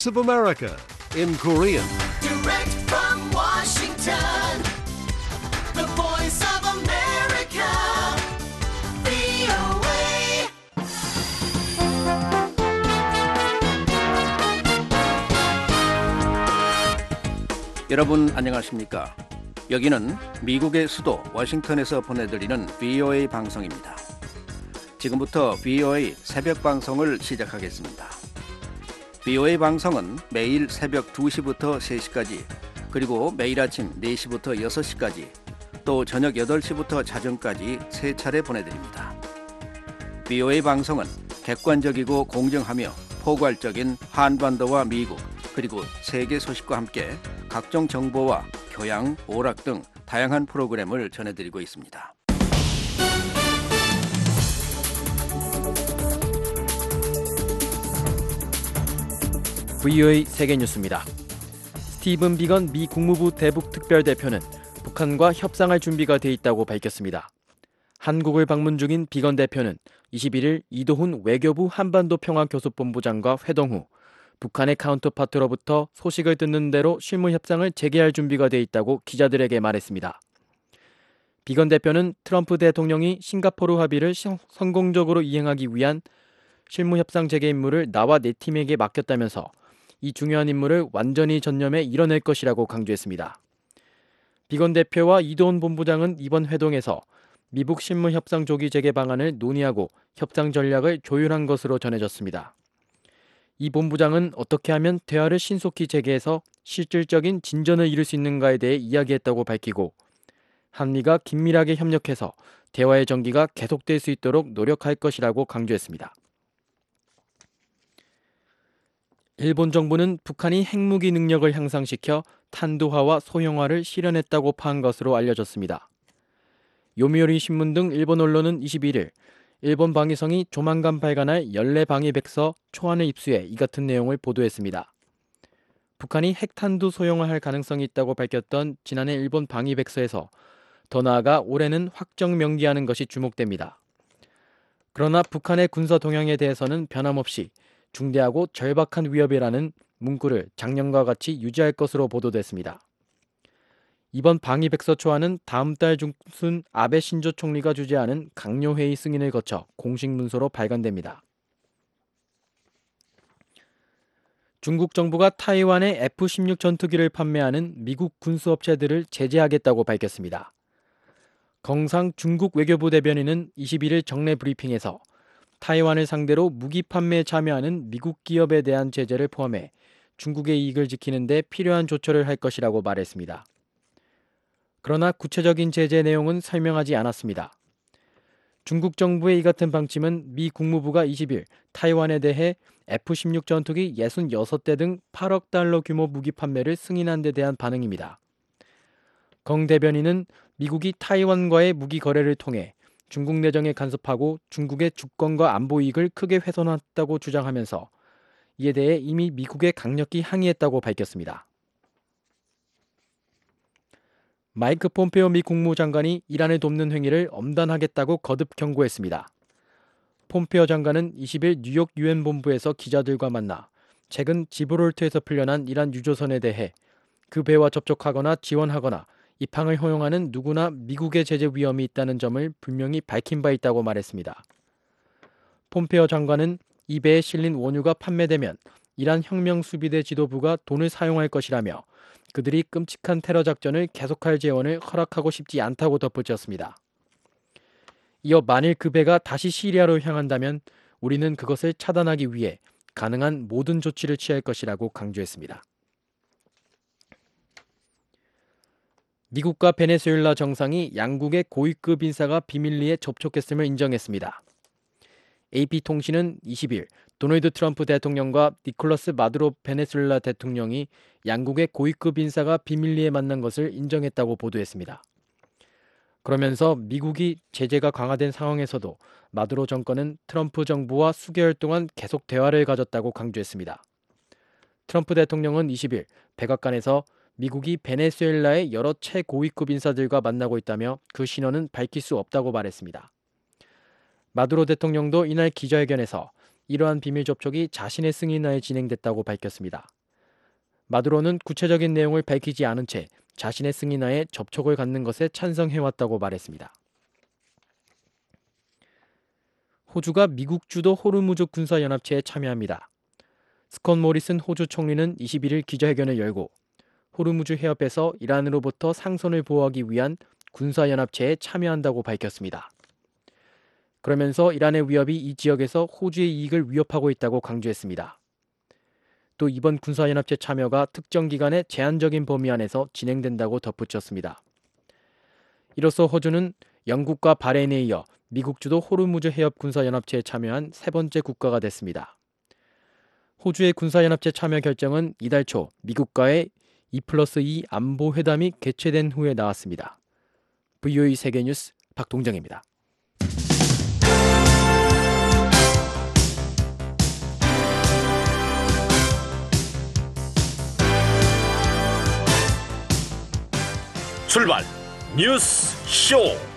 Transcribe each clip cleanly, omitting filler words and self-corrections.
of America in Korean. Direct from Washington, the voice of America, VOA. 여러분 안녕하십니까? 여기는 미국의 수도 워싱턴에서 보내드리는 VOA 방송입니다. 지금부터 VOA 새벽 방송을 시작하겠습니다. VOA 방송은 매일 새벽 2시부터 3시까지, 그리고 매일 아침 4시부터 6시까지, 또 저녁 8시부터 자정까지 3차례 보내드립니다. VOA 방송은 객관적이고 공정하며 포괄적인 한반도와 미국, 그리고 세계 소식과 함께 각종 정보와 교양, 오락 등 다양한 프로그램을 전해드리고 있습니다. VOA 세계뉴스입니다. 스티븐 비건 미 국무부 대북 특별대표는 북한과 협상할 준비가 돼 있다고 밝혔습니다. 한국을 방문 중인 비건 대표는 21일 이도훈 외교부 한반도 평화교섭본부장과 회동 후 북한의 카운터파트로부터 소식을 듣는 대로 실무 협상을 재개할 준비가 돼 있다고 기자들에게 말했습니다. 비건 대표는 트럼프 대통령이 싱가포르 합의를 성공적으로 이행하기 위한 실무 협상 재개 임무를 나와 내 팀에게 맡겼다면서 이 중요한 임무를 완전히 전념해 이뤄낼 것이라고 강조했습니다. 비건 대표와 이도훈 본부장은 이번 회동에서 미북 실무 협상 조기 재개 방안을 논의하고 협상 전략을 조율한 것으로 전해졌습니다. 이 본부장은 어떻게 하면 대화를 신속히 재개해서 실질적인 진전을 이룰 수 있는가에 대해 이야기했다고 밝히고, 한미가 긴밀하게 협력해서 대화의 전기가 계속될 수 있도록 노력할 것이라고 강조했습니다. 일본 정부는 북한이 핵무기 능력을 향상시켜 탄두화와 소형화를 실현했다고 파한 것으로 알려졌습니다. 요미우리 신문 등 일본 언론은 21일 일본 방위성이 조만간 발간할 연례 방위백서 초안을 입수해 이 같은 내용을 보도했습니다. 북한이 핵탄두 소형화할 가능성이 있다고 밝혔던 지난해 일본 방위백서에서 더 나아가 올해는 확정 명기하는 것이 주목됩니다. 그러나 북한의 군사 동향에 대해서는 변함없이 중대하고 절박한 위협이라는 문구를 작년과 같이 유지할 것으로 보도됐습니다. 이번 방위백서 초안은 다음 달 중순 아베 신조 총리가 주재하는 강요회의 승인을 거쳐 공식 문서로 발간됩니다. 중국 정부가 타이완에 F-16 전투기를 판매하는 미국 군수업체들을 제재하겠다고 밝혔습니다. 경상 중국 외교부 대변인은 21일 정례 브리핑에서 타이완을 상대로 무기 판매에 참여하는 미국 기업에 대한 제재를 포함해 중국의 이익을 지키는 데 필요한 조처를 할 것이라고 말했습니다. 그러나 구체적인 제재 내용은 설명하지 않았습니다. 중국 정부의 이 같은 방침은 미 국무부가 20일 타이완에 대해 F-16 전투기 66대 등 8억 달러 규모 무기 판매를 승인한 데 대한 반응입니다. 경 대변인은 미국이 타이완과의 무기 거래를 통해 중국 내정에 간섭하고 중국의 주권과 안보 이익을 크게 훼손했다고 주장하면서 이에 대해 이미 미국에 강력히 항의했다고 밝혔습니다. 마이크 폼페오 미 국무장관이 이란을 돕는 행위를 엄단하겠다고 거듭 경고했습니다. 폼페오 장관은 20일 뉴욕 유엔 본부에서 기자들과 만나 최근 지브롤트에서 풀려난 이란 유조선에 대해 그 배와 접촉하거나 지원하거나 입항을 허용하는 누구나 미국의 제재 위험이 있다는 점을 분명히 밝힌 바 있다고 말했습니다. 폼페오 장관은 이 배에 실린 원유가 판매되면 이란 혁명수비대 지도부가 돈을 사용할 것이라며 그들이 끔찍한 테러 작전을 계속할 재원을 허락하고 싶지 않다고 덧붙였습니다. 이어 만일 그 배가 다시 시리아로 향한다면 우리는 그것을 차단하기 위해 가능한 모든 조치를 취할 것이라고 강조했습니다. 미국과 베네수엘라 정상이 양국의 고위급 인사가 비밀리에 접촉했음을 인정했습니다. AP통신은 20일 도널드 트럼프 대통령과 니콜라스 마두로 베네수엘라 대통령이 양국의 고위급 인사가 비밀리에 만난 것을 인정했다고 보도했습니다. 그러면서 미국이 제재가 강화된 상황에서도 마두로 정권은 트럼프 정부와 수개월 동안 계속 대화를 가졌다고 강조했습니다. 트럼프 대통령은 20일 백악관에서 미국이 베네수엘라의 여러 최고위급 인사들과 만나고 있다며 그 신원은 밝힐 수 없다고 말했습니다. 마두로 대통령도 이날 기자회견에서 이러한 비밀 접촉이 자신의 승인하에 진행됐다고 밝혔습니다. 마두로는 구체적인 내용을 밝히지 않은 채 자신의 승인하에 접촉을 갖는 것에 찬성해왔다고 말했습니다. 호주가 미국 주도 호르무즈 군사연합체에 참여합니다. 스콧 모리슨 호주 총리는 21일 기자회견을 열고 호르무즈 해협에서 이란으로부터 상선을 보호하기 위한 군사연합체에 참여한다고 밝혔습니다. 그러면서 이란의 위협이 이 지역에서 호주의 이익을 위협하고 있다고 강조했습니다. 또 이번 군사연합체 참여가 특정 기간의 제한적인 범위 안에서 진행된다고 덧붙였습니다. 이로써 호주는 영국과 바레인에 이어 미국 주도 호르무즈 해협 군사연합체에 참여한 세 번째 국가가 됐습니다. 호주의 군사연합체 참여 결정은 이달 초 미국과의 2+2 안보회담이 개최된 후에 나왔습니다. VOA 세계뉴스 박동정입니다. 출발 뉴스 쇼.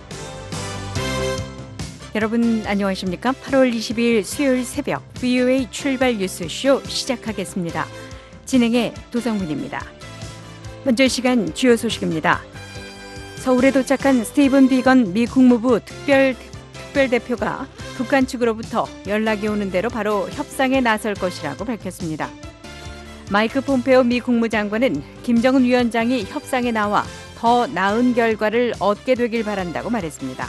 여러분 안녕하십니까? 8월 20일 수요일 새벽 VOA 출발 뉴스쇼 시작하겠습니다. 진행의 도성훈입니다. 먼저 이 시간 주요 소식입니다. 서울에 도착한 스티븐 비건 미 국무부 특별대표가 북한 측으로부터 연락이 오는 대로 바로 협상에 나설 것이라고 밝혔습니다. 마이크 폼페오 미 국무장관은 김정은 위원장이 협상에 나와 더 나은 결과를 얻게 되길 바란다고 말했습니다.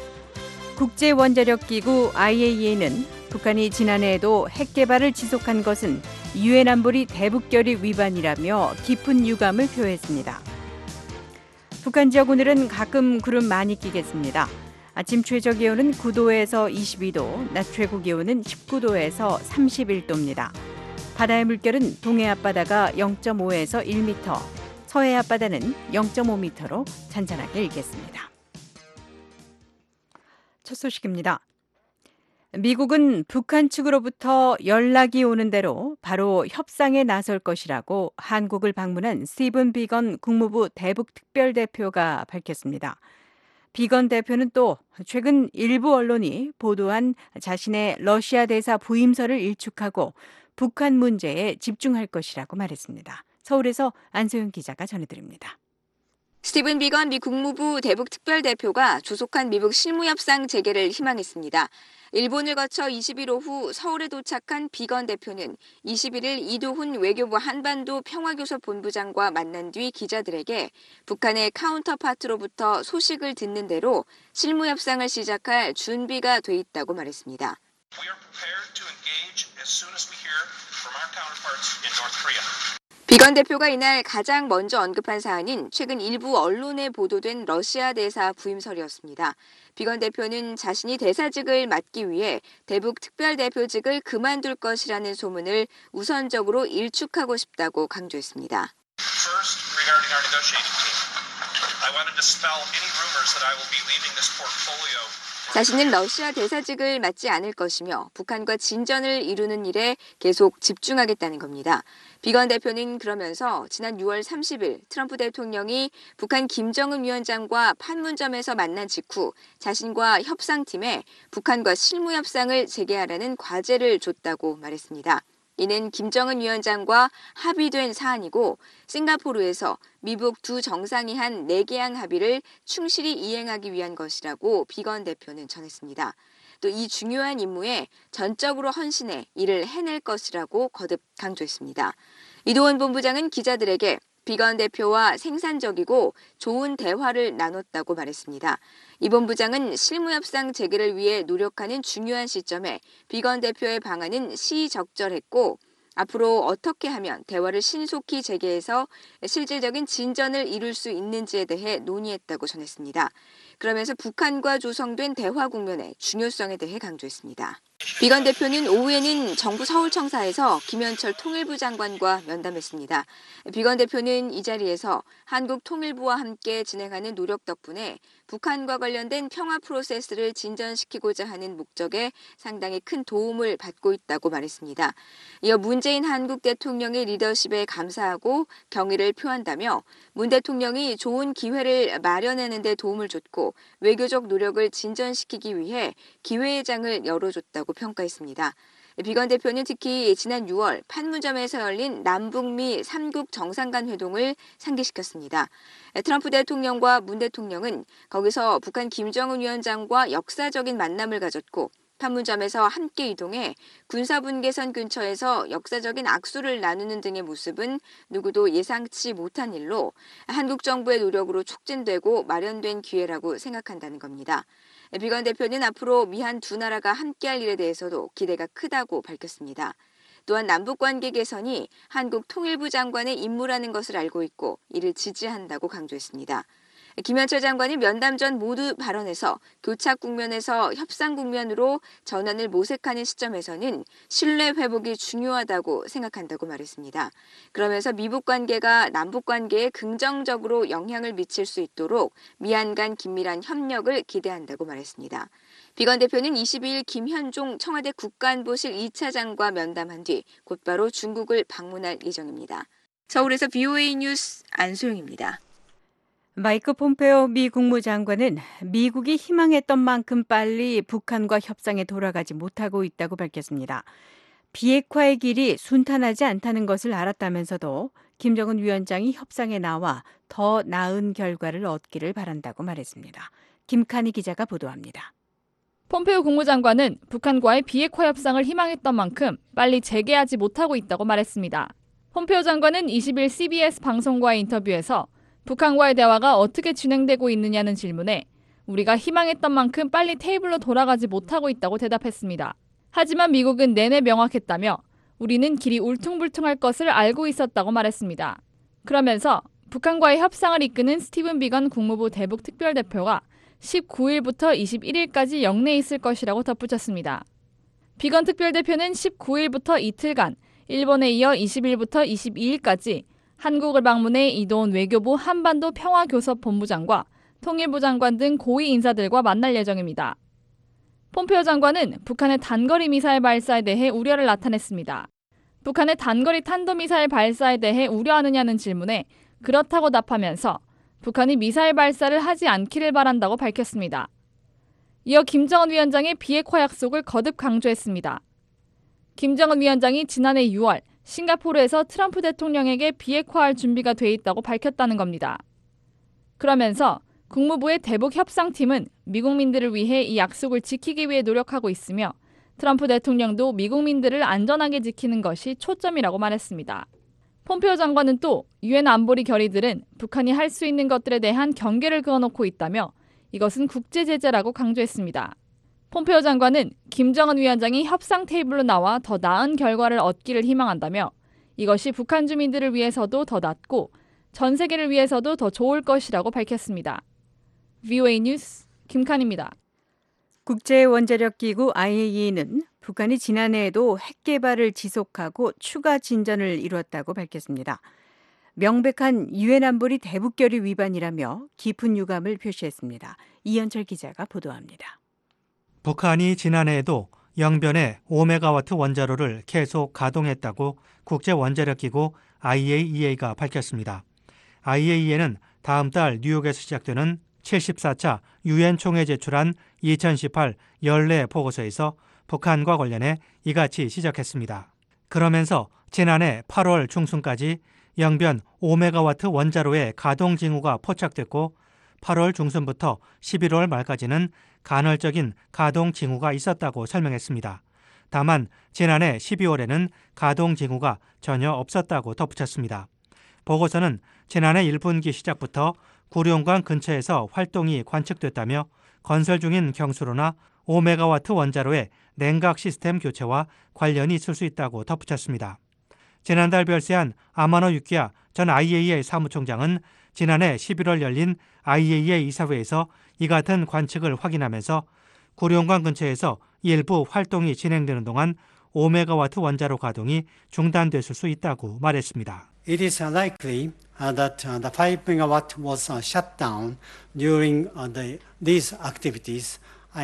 국제원자력기구 IAEA는 북한이 지난해에도 핵 개발을 지속한 것은 유엔 안보리 대북결의 위반이라며 깊은 유감을 표했습니다. 북한 지역 오늘은 가끔 구름 많이 끼겠습니다. 아침 최저 기온은 9도에서 22도, 낮 최고 기온은 19도에서 31도입니다. 바다의 물결은 동해 앞바다가 0.5에서 1m, 서해 앞바다는 0.5m로 잔잔하게 일겠습니다. 첫 소식입니다. 미국은 북한 측으로부터 연락이 오는 대로 바로 협상에 나설 것이라고 한국을 방문한 스티븐 비건 국무부 대북특별대표가 밝혔습니다. 비건 대표는 또 최근 일부 언론이 보도한 자신의 러시아 대사 부임설을 일축하고 북한 문제에 집중할 것이라고 말했습니다. 서울에서 안소영 기자가 전해드립니다. 스티븐 비건 미 국무부 대북특별대표가 조속한 미북 실무협상 재개를 희망했습니다. 일본을 거쳐 20일 오후 서울에 도착한 비건 대표는 21일 이도훈 외교부 한반도 평화교섭 본부장과 만난 뒤 기자들에게 북한의 카운터파트로부터 소식을 듣는 대로 실무협상을 시작할 준비가 돼 있다고 말했습니다. We are prepared to engage as soon as we hear from our counterparts in North Korea. 비건 대표가 이날 가장 먼저 언급한 사안은 최근 일부 언론에 보도된 러시아 대사 부임설이었습니다. 비건 대표는 자신이 대사직을 맡기 위해 대북 특별대표직을 그만둘 것이라는 소문을 우선적으로 일축하고 싶다고 강조했습니다. First, regarding our negotiating team, I want to dispel any rumors that I will be leaving this portfolio. 자신은 러시아 대사직을 맡지 않을 것이며 북한과 진전을 이루는 일에 계속 집중하겠다는 겁니다. 비건 대표는 그러면서 지난 6월 30일 트럼프 대통령이 북한 김정은 위원장과 판문점에서 만난 직후 자신과 협상팀에 북한과 실무협상을 재개하라는 과제를 줬다고 말했습니다. 이는 김정은 위원장과 합의된 사안이고 싱가포르에서 미북 두 정상이 한 4개항 합의를 충실히 이행하기 위한 것이라고 비건 대표는 전했습니다. 또 이 중요한 임무에 전적으로 헌신해 이를 해낼 것이라고 거듭 강조했습니다. 이도훈 본부장은 기자들에게 비건 대표와 생산적이고 좋은 대화를 나눴다고 말했습니다. 이 본부장은 실무협상 재개를 위해 노력하는 중요한 시점에 비건 대표의 방안은 시적절했고 앞으로 어떻게 하면 대화를 신속히 재개해서 실질적인 진전을 이룰 수 있는지에 대해 논의했다고 전했습니다. 그러면서 북한과 조성된 대화 국면의 중요성에 대해 강조했습니다. 비건 대표는 오후에는 정부 서울청사에서 김현철 통일부 장관과 면담했습니다. 비건 대표는 이 자리에서 한국 통일부와 함께 진행하는 노력 덕분에 북한과 관련된 평화 프로세스를 진전시키고자 하는 목적에 상당히 큰 도움을 받고 있다고 말했습니다. 이어 문재인 한국 대통령의 리더십에 감사하고 경의를 표한다며 문 대통령이 좋은 기회를 마련하는 데 도움을 줬고 외교적 노력을 진전시키기 위해 기회의 장을 열어줬다고 평가했습니다. 비건 대표는 특히 지난 6월 판문점에서 열린 남북미 3국 정상간 회동을 상기시켰습니다. 트럼프 대통령과 문 대통령은 거기서 북한 김정은 위원장과 역사적인 만남을 가졌고 판문점에서 함께 이동해 군사분계선 근처에서 역사적인 악수를 나누는 등의 모습은 누구도 예상치 못한 일로 한국 정부의 노력으로 촉진되고 마련된 기회라고 생각한다는 겁니다. 비건 대표는 앞으로 미한 두 나라가 함께할 일에 대해서도 기대가 크다고 밝혔습니다. 또한 남북관계 개선이 한국 통일부 장관의 임무라는 것을 알고 있고 이를 지지한다고 강조했습니다. 김현철 장관이 면담 전 모두 발언에서 교착 국면에서 협상 국면으로 전환을 모색하는 시점에서는 신뢰 회복이 중요하다고 생각한다고 말했습니다. 그러면서 미북 관계가 남북 관계에 긍정적으로 영향을 미칠 수 있도록 미한 간 긴밀한 협력을 기대한다고 말했습니다. 비건 대표는 22일 김현종 청와대 국가안보실 2차장과 면담한 뒤 곧바로 중국을 방문할 예정입니다. 서울에서 VOA 뉴스 안소영입니다. 마이크 폼페오 미 국무장관은 미국이 희망했던 만큼 빨리 북한과 협상에 돌아가지 못하고 있다고 밝혔습니다. 비핵화의 길이 순탄하지 않다는 것을 알았다면서도 김정은 위원장이 협상에 나와 더 나은 결과를 얻기를 바란다고 말했습니다. 김칸희 기자가 보도합니다. 폼페오 국무장관은 북한과의 비핵화 협상을 희망했던 만큼 빨리 재개하지 못하고 있다고 말했습니다. 폼페오 장관은 20일 CBS 방송과의 인터뷰에서 북한과의 대화가 어떻게 진행되고 있느냐는 질문에 우리가 희망했던 만큼 빨리 테이블로 돌아가지 못하고 있다고 대답했습니다. 하지만 미국은 내내 명확했다며 우리는 길이 울퉁불퉁할 것을 알고 있었다고 말했습니다. 그러면서 북한과의 협상을 이끄는 스티븐 비건 국무부 대북 특별대표가 19일부터 21일까지 영내에 있을 것이라고 덧붙였습니다. 비건 특별대표는 19일부터 이틀간 일본에 이어 20일부터 22일까지 한국을 방문해 이도훈 외교부 한반도 평화교섭본부장과 통일부 장관 등 고위 인사들과 만날 예정입니다. 폼페오 장관은 북한의 단거리 미사일 발사에 대해 우려를 나타냈습니다. 북한의 단거리 탄도미사일 발사에 대해 우려하느냐는 질문에 그렇다고 답하면서 북한이 미사일 발사를 하지 않기를 바란다고 밝혔습니다. 이어 김정은 위원장의 비핵화 약속을 거듭 강조했습니다. 김정은 위원장이 지난해 6월 싱가포르에서 트럼프 대통령에게 비핵화할 준비가 돼 있다고 밝혔다는 겁니다. 그러면서 국무부의 대북 협상팀은 미국민들을 위해 이 약속을 지키기 위해 노력하고 있으며 트럼프 대통령도 미국민들을 안전하게 지키는 것이 초점이라고 말했습니다. 폼페오 장관은 또 유엔 안보리 결의들은 북한이 할 수 있는 것들에 대한 경계를 그어놓고 있다며 이것은 국제 제재라고 강조했습니다. 폼페오 장관은 김정은 위원장이 협상 테이블로 나와 더 나은 결과를 얻기를 희망한다며 이것이 북한 주민들을 위해서도 더 낫고 전 세계를 위해서도 더 좋을 것이라고 밝혔습니다. VOA 뉴스 김칸입니다. 국제원자력기구 IAEA는 북한이 지난해에도 핵 개발을 지속하고 추가 진전을 이루었다고 밝혔습니다. 명백한 유엔 안보리 대북결의 위반이라며 깊은 유감을 표시했습니다. 이현철 기자가 보도합니다. 북한이 지난해에도 영변에 5메가와트 원자로를 계속 가동했다고 국제원자력기구 IAEA가 밝혔습니다. IAEA는 다음 달 뉴욕에서 시작되는 74차 유엔 총회에 제출한 2018 연례 보고서에서 북한과 관련해 이같이 지적했습니다. 그러면서 지난해 8월 중순까지 영변 5메가와트 원자로의 가동 징후가 포착됐고 8월 중순부터 11월 말까지는 간헐적인 가동 징후가 있었다고 설명했습니다. 다만 지난해 12월에는 가동 징후가 전혀 없었다고 덧붙였습니다. 보고서는 지난해 1분기 시작부터 구룡강 근처에서 활동이 관측됐다며 건설 중인 경수로나 5메가와트 원자로의 냉각 시스템 교체와 관련이 있을 수 있다고 덧붙였습니다. 지난달 별세한 아마노 유키야 전 IAEA 사무총장은 지난해 11월 열린 IAEA 이사회에서 이 같은 관측을 확인하면서 구룡강 근처에서 일부 활동이 진행되는 동안 5메가와트 원자로 가동이 중단됐을 수 있다고 말했습니다. It is likely that the 5 megawatt was shut down during these activities.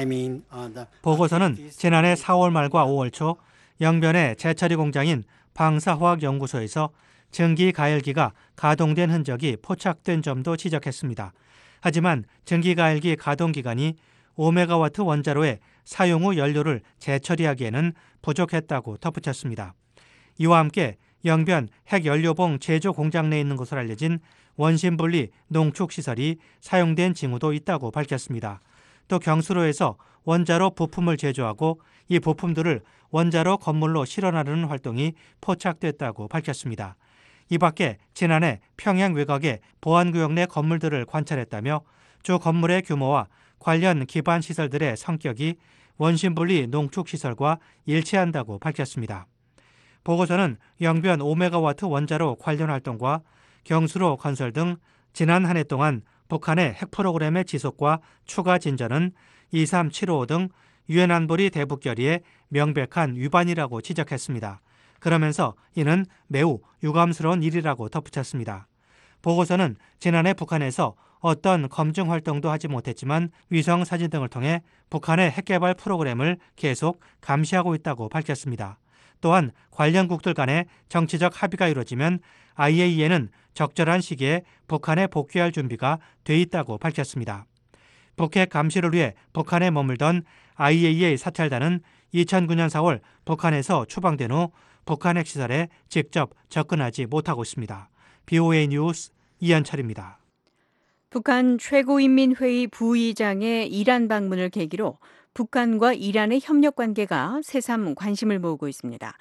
보고서는 지난해 4월 말과 5월 초 영변의 재처리 공장인 방사화학연구소에서 증기 가열기가 가동된 흔적이 포착된 점도 지적했습니다. 하지만 증기 가열기 가동 기간이 5메가와트 원자로의 사용 후 연료를 재처리하기에는 부족했다고 덧붙였습니다. 이와 함께 영변 핵연료봉 제조 공장 내에 있는 것으로 알려진 원심분리 농축시설이 사용된 징후도 있다고 밝혔습니다. 또 경수로에서 원자로 부품을 제조하고 이 부품들을 원자로 건물로 실어나르는 활동이 포착됐다고 밝혔습니다. 이 밖에 지난해 평양 외곽의 보안구역 내 건물들을 관찰했다며 주 건물의 규모와 관련 기반 시설들의 성격이 원심분리 농축시설과 일치한다고 밝혔습니다. 보고서는 영변 5메가와트 원자로 관련 활동과 경수로 건설 등 지난 한 해 동안 북한의 핵 프로그램의 지속과 추가 진전은 23755 등 유엔 안보리 대북 결의의 명백한 위반이라고 지적했습니다. 그러면서 이는 매우 유감스러운 일이라고 덧붙였습니다. 보고서는 지난해 북한에서 어떤 검증 활동도 하지 못했지만 위성 사진 등을 통해 북한의 핵개발 프로그램을 계속 감시하고 있다고 밝혔습니다. 또한 관련국들 간의 정치적 합의가 이루어지면 IAEA는 적절한 시기에 북한에 복귀할 준비가 돼 있다고 밝혔습니다. 북핵 감시를 위해 북한에 머물던 IAEA 사찰단은 2009년 4월 북한에서 추방된 후 북한 핵시설에 직접 접근하지 못하고 있습니다. BOA 뉴스 이현철입니다. 북한 최고인민회의 부의장의 이란 방문을 계기로 북한과 이란의 협력 관계가 새삼 관심을 모으고 있습니다.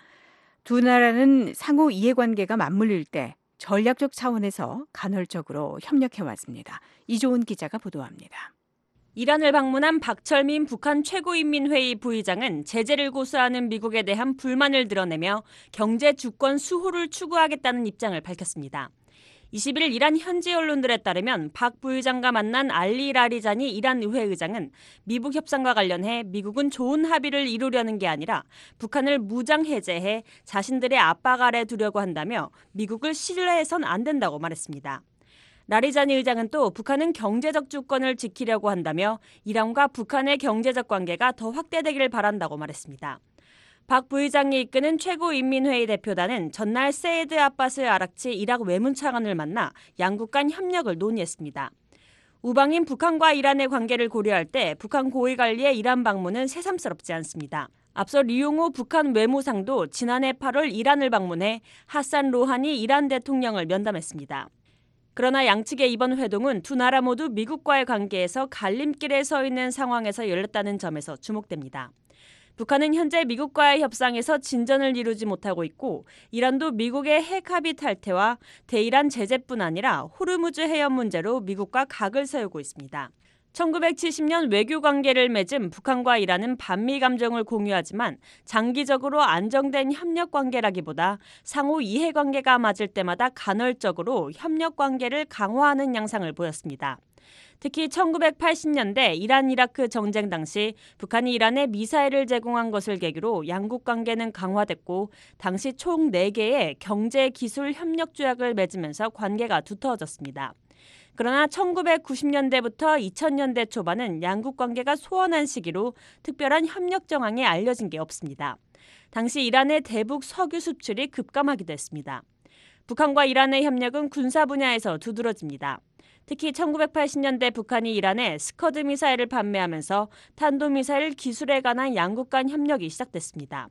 두 나라는 상호 이해관계가 맞물릴 때 전략적 차원에서 간헐적으로 협력해 왔습니다. 이조은 기자가 보도합니다. 이란을 방문한 박철민 북한 최고인민회의 부의장은 제재를 고수하는 미국에 대한 불만을 드러내며 경제 주권 수호를 추구하겠다는 입장을 밝혔습니다. 21일 이란 현지 언론들에 따르면 박 부의장과 만난 알리 라리자니 이란 의회 의장은 미북 협상과 관련해 미국은 좋은 합의를 이루려는 게 아니라 북한을 무장 해제해 자신들의 압박 아래 두려고 한다며 미국을 신뢰해선 안 된다고 말했습니다. 라리자니 의장은 또 북한은 경제적 주권을 지키려고 한다며 이란과 북한의 경제적 관계가 더 확대되길 바란다고 말했습니다. 박 부의장이 이끄는 최고인민회의 대표단은 전날 세이드 아바스 아락치 이락 외무차관을 만나 양국 간 협력을 논의했습니다. 우방인 북한과 이란의 관계를 고려할 때 북한 고위관리의 이란 방문은 새삼스럽지 않습니다. 앞서 리용호 북한 외무상도 지난해 8월 이란을 방문해 하산 로하니 이란 대통령을 면담했습니다. 그러나 양측의 이번 회동은 두 나라 모두 미국과의 관계에서 갈림길에 서 있는 상황에서 열렸다는 점에서 주목됩니다. 북한은 현재 미국과의 협상에서 진전을 이루지 못하고 있고 이란도 미국의 핵 합의 탈퇴와 대이란 제재뿐 아니라 호르무즈 해협 문제로 미국과 각을 세우고 있습니다. 1970년 외교 관계를 맺은 북한과 이란은 반미 감정을 공유하지만 장기적으로 안정된 협력 관계라기보다 상호 이해 관계가 맞을 때마다 간헐적으로 협력 관계를 강화하는 양상을 보였습니다. 특히 1980년대 이란-이라크 전쟁 당시 북한이 이란에 미사일을 제공한 것을 계기로 양국 관계는 강화됐고 당시 총 4개의 경제 기술 협력 조약을 맺으면서 관계가 두터워졌습니다. 그러나 1990년대부터 2000년대 초반은 양국 관계가 소원한 시기로 특별한 협력 정황이 알려진 게 없습니다. 당시 이란의 대북 석유 수출이 급감하기도 했습니다. 북한과 이란의 협력은 군사 분야에서 두드러집니다. 특히 1980년대 북한이 이란에 스커드 미사일을 판매하면서 탄도미사일 기술에 관한 양국 간 협력이 시작됐습니다.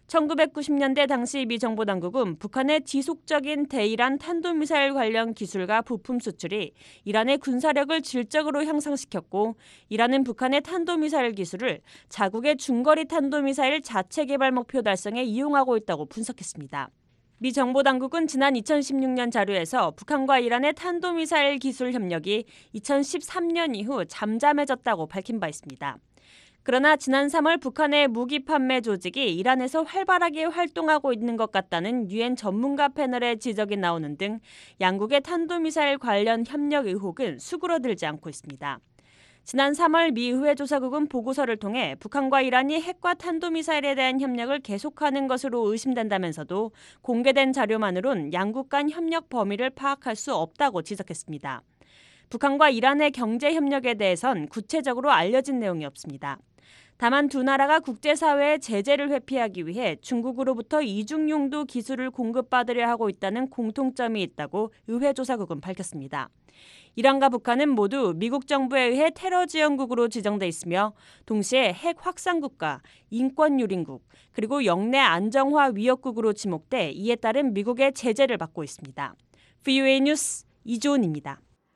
1990년대 당시 미 정보당국은 북한의 지속적인 대이란 탄도미사일 관련 기술과 부품 수출이 이란의 군사력을 질적으로 향상시켰고 이란은 북한의 탄도미사일 기술을 자국의 중거리 탄도미사일 자체 개발 목표 달성에 이용하고 있다고 분석했습니다. 미 정보당국은 지난 2016년 자료에서 북한과 이란의 탄도미사일 기술 협력이 2013년 이후 잠잠해졌다고 밝힌 바 있습니다. 그러나 지난 3월 북한의 무기 판매 조직이 이란에서 활발하게 활동하고 있는 것 같다는 유엔 전문가 패널의 지적이 나오는 등 양국의 탄도미사일 관련 협력 의혹은 수그러들지 않고 있습니다. 지난 3월 미 의회 조사국은 보고서를 통해 북한과 이란이 핵과 탄도미사일에 대한 협력을 계속하는 것으로 의심된다면서도 공개된 자료만으론 양국 간 협력 범위를 파악할 수 없다고 지적했습니다. 북한과 이란의 경제 협력에 대해선 구체적으로 알려진 내용이 없습니다. 다만 두 나라가 국제사회의 제재를 회피하기 위해 중국으로부터 이중용도 기술을 공급받으려 하고 있다는 공통점이 있다고 의회조사국은 밝혔습니다. 이란과 북한은 모두 미국 정부에 의해 테러 지원국으로 지정돼 있으며 동시에 핵 확산국가, 인권 유린국, 그리고 영내 안정화 위협국으로 지목돼 이에 따른 미국의 제재를 받고 있습니다. VOA 뉴스 이조은입니다.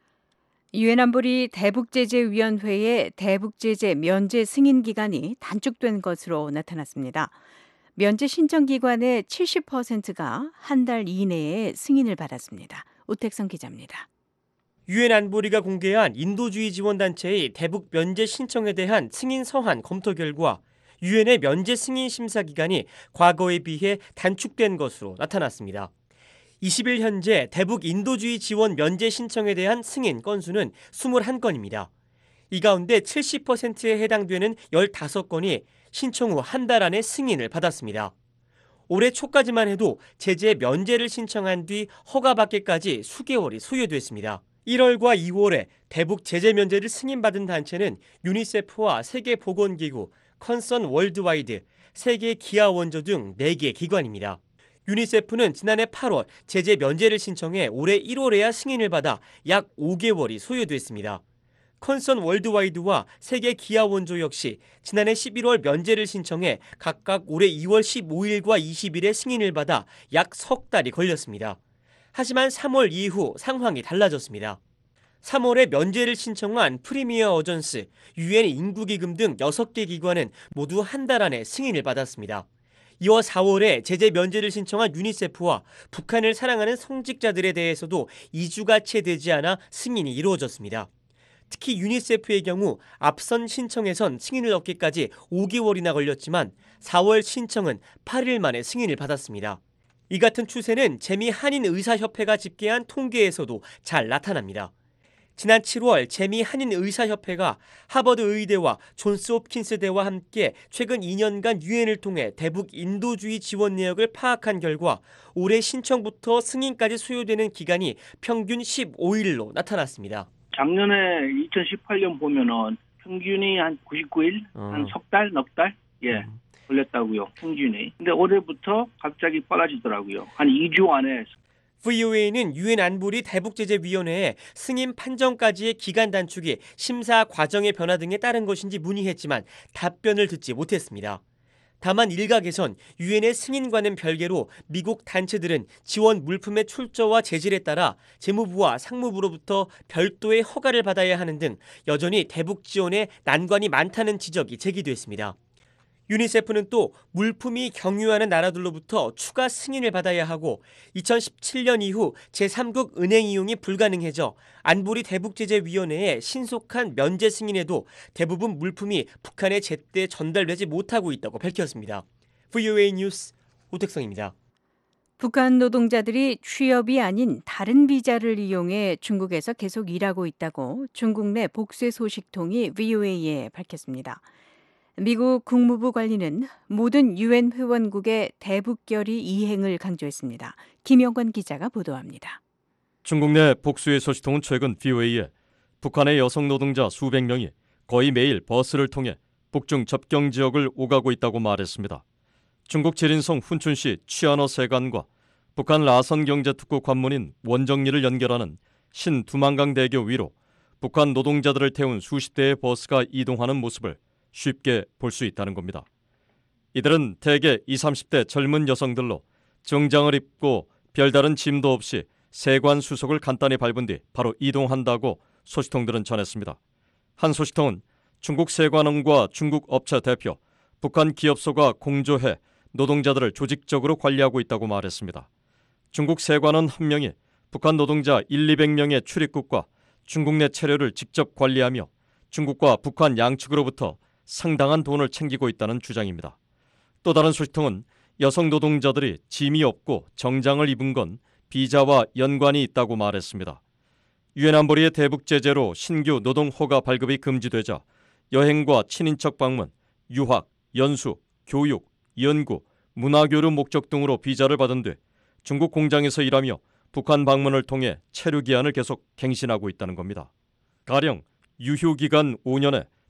유엔 안보리 대북제재위원회의 대북제재 면제 승인 기간이 단축된 것으로 나타났습니다. 면제 신청 기관의 70%가 한 달 이내에 승인을 받았습니다. 오택성 기자입니다. 유엔 안보리가 공개한 인도주의 지원단체의 대북 면제 신청에 대한 승인 서한 검토 결과 유엔의 면제 승인 심사 기간이 과거에 비해 단축된 것으로 나타났습니다. 20일 현재 대북 인도주의 지원 면제 신청에 대한 승인 건수는 21건입니다. 이 가운데 70%에 해당되는 15건이 신청 후 한 달 안에 승인을 받았습니다. 올해 초까지만 해도 제재 면제를 신청한 뒤 허가받기까지 수개월이 소요됐습니다. 1월과 2월에 대북 제재 면제를 승인받은 단체는 유니세프와 세계보건기구, 컨선 월드와이드, 세계 기아 원조 등 4개 기관입니다. 유니세프는 지난해 8월 제재 면제를 신청해 올해 1월에야 승인을 받아 약 5개월이 소요됐습니다. 컨선 월드와이드와 세계 기아 원조 역시 지난해 11월 면제를 신청해 각각 올해 2월 15일과 20일에 승인을 받아 약 석 달이 걸렸습니다. 하지만 3월 이후 상황이 달라졌습니다. 3월에 면제를 신청한 프리미어 어전스, 유엔 인구기금 등 6개 기관은 모두 한 달 안에 승인을 받았습니다. 이어 4월에 제재 면제를 신청한 유니세프와 북한을 사랑하는 성직자들에 대해서도 2주가 채 되지 않아 승인이 이루어졌습니다. 특히 유니세프의 경우 앞선 신청에선 승인을 얻기까지 5개월이나 걸렸지만 4월 신청은 8일 만에 승인을 받았습니다. 이 같은 추세는 재미 한인의사협회가 집계한 통계에서도 잘 나타납니다. 지난 7월 재미 한인의사협회가 하버드 의대와 존스홉킨스대와 함께 최근 2년간 유엔을 통해 대북 인도주의 지원 내역을 파악한 결과 올해 신청부터 승인까지 소요되는 기간이 평균 15일로 나타났습니다. 작년에 2018년 보면은 평균이 한 99일, 한 석 달, 넉 달? 걸렸다고요, 평균이. 근데 올해부터 갑자기 빨라지더라고요. 한 2주 안에. VOA는 유엔 안보리 대북제재위원회에 승인 판정까지의 기간 단축이 심사 과정의 변화 등에 따른 것인지 문의했지만 답변을 듣지 못했습니다. 다만 일각에선 유엔의 승인과는 별개로 미국 단체들은 지원 물품의 출처와 재질에 따라 재무부와 상무부로부터 별도의 허가를 받아야 하는 등 여전히 대북 지원에 난관이 많다는 지적이 제기됐습니다. 유니세프는 또 물품이 경유하는 나라들로부터 추가 승인을 받아야 하고 2017년 이후 제3국 은행 이용이 불가능해져 안보리 대북제재위원회의 신속한 면제 승인에도 대부분 물품이 북한에 제때 전달되지 못하고 있다고 밝혔습니다. VOA 뉴스 오택성입니다. 북한 노동자들이 취업이 아닌 다른 비자를 이용해 중국에서 계속 일하고 있다고 중국 내 복수의 소식통이 VOA에 밝혔습니다. 미국 국무부 관리는 모든 유엔 회원국의 대북결의 이행을 강조했습니다. 김영관 기자가 보도합니다. 중국 내 복수의 소식통은 최근 VOA에 북한의 여성 노동자 수백 명이 거의 매일 버스를 통해 북중 접경 지역을 오가고 있다고 말했습니다. 중국 지린성 훈춘시 취안어 세관과 북한 라선 경제특구 관문인 원정리를 연결하는 신두만강대교 위로 북한 노동자들을 태운 수십 대의 버스가 이동하는 모습을 쉽게 볼 수 있다는 겁니다. 이들은 대개 20, 30대 젊은 여성들로 정장을 입고 별다른 짐도 없이 세관 수속을 간단히 밟은 뒤 바로 이동한다고 소식통들은 전했습니다. 한 소식통은 중국 세관원과 중국 업체 대표, 북한 기업소가 공조해 노동자들을 조직적으로 관리하고 있다고 말했습니다. 중국 세관원 한 명이 북한 노동자 200명의 출입국과 중국 내 체류를 직접 관리하며 중국과 북한 양측으로부터 상당한 돈을 챙기고 있다는 주장입니다. 또 다른 소식통은 여성 노동자들이 짐이 없고 정장을 입은 건 비자와 연관이 있다고 말했습니다. 유엔 안보리의 대북 제재로 신규 노동 허가 발급이 금지되자 여행과 친인척 방문, 유학, 연수, 교육, 연구, 문화교류 목적 등으로 비자를 받은 뒤 중국 공장에서 일하며 북한 방문을 통해 체류 기한을 계속 갱신하고 있다는 겁니다. 가령 유효기간 5년에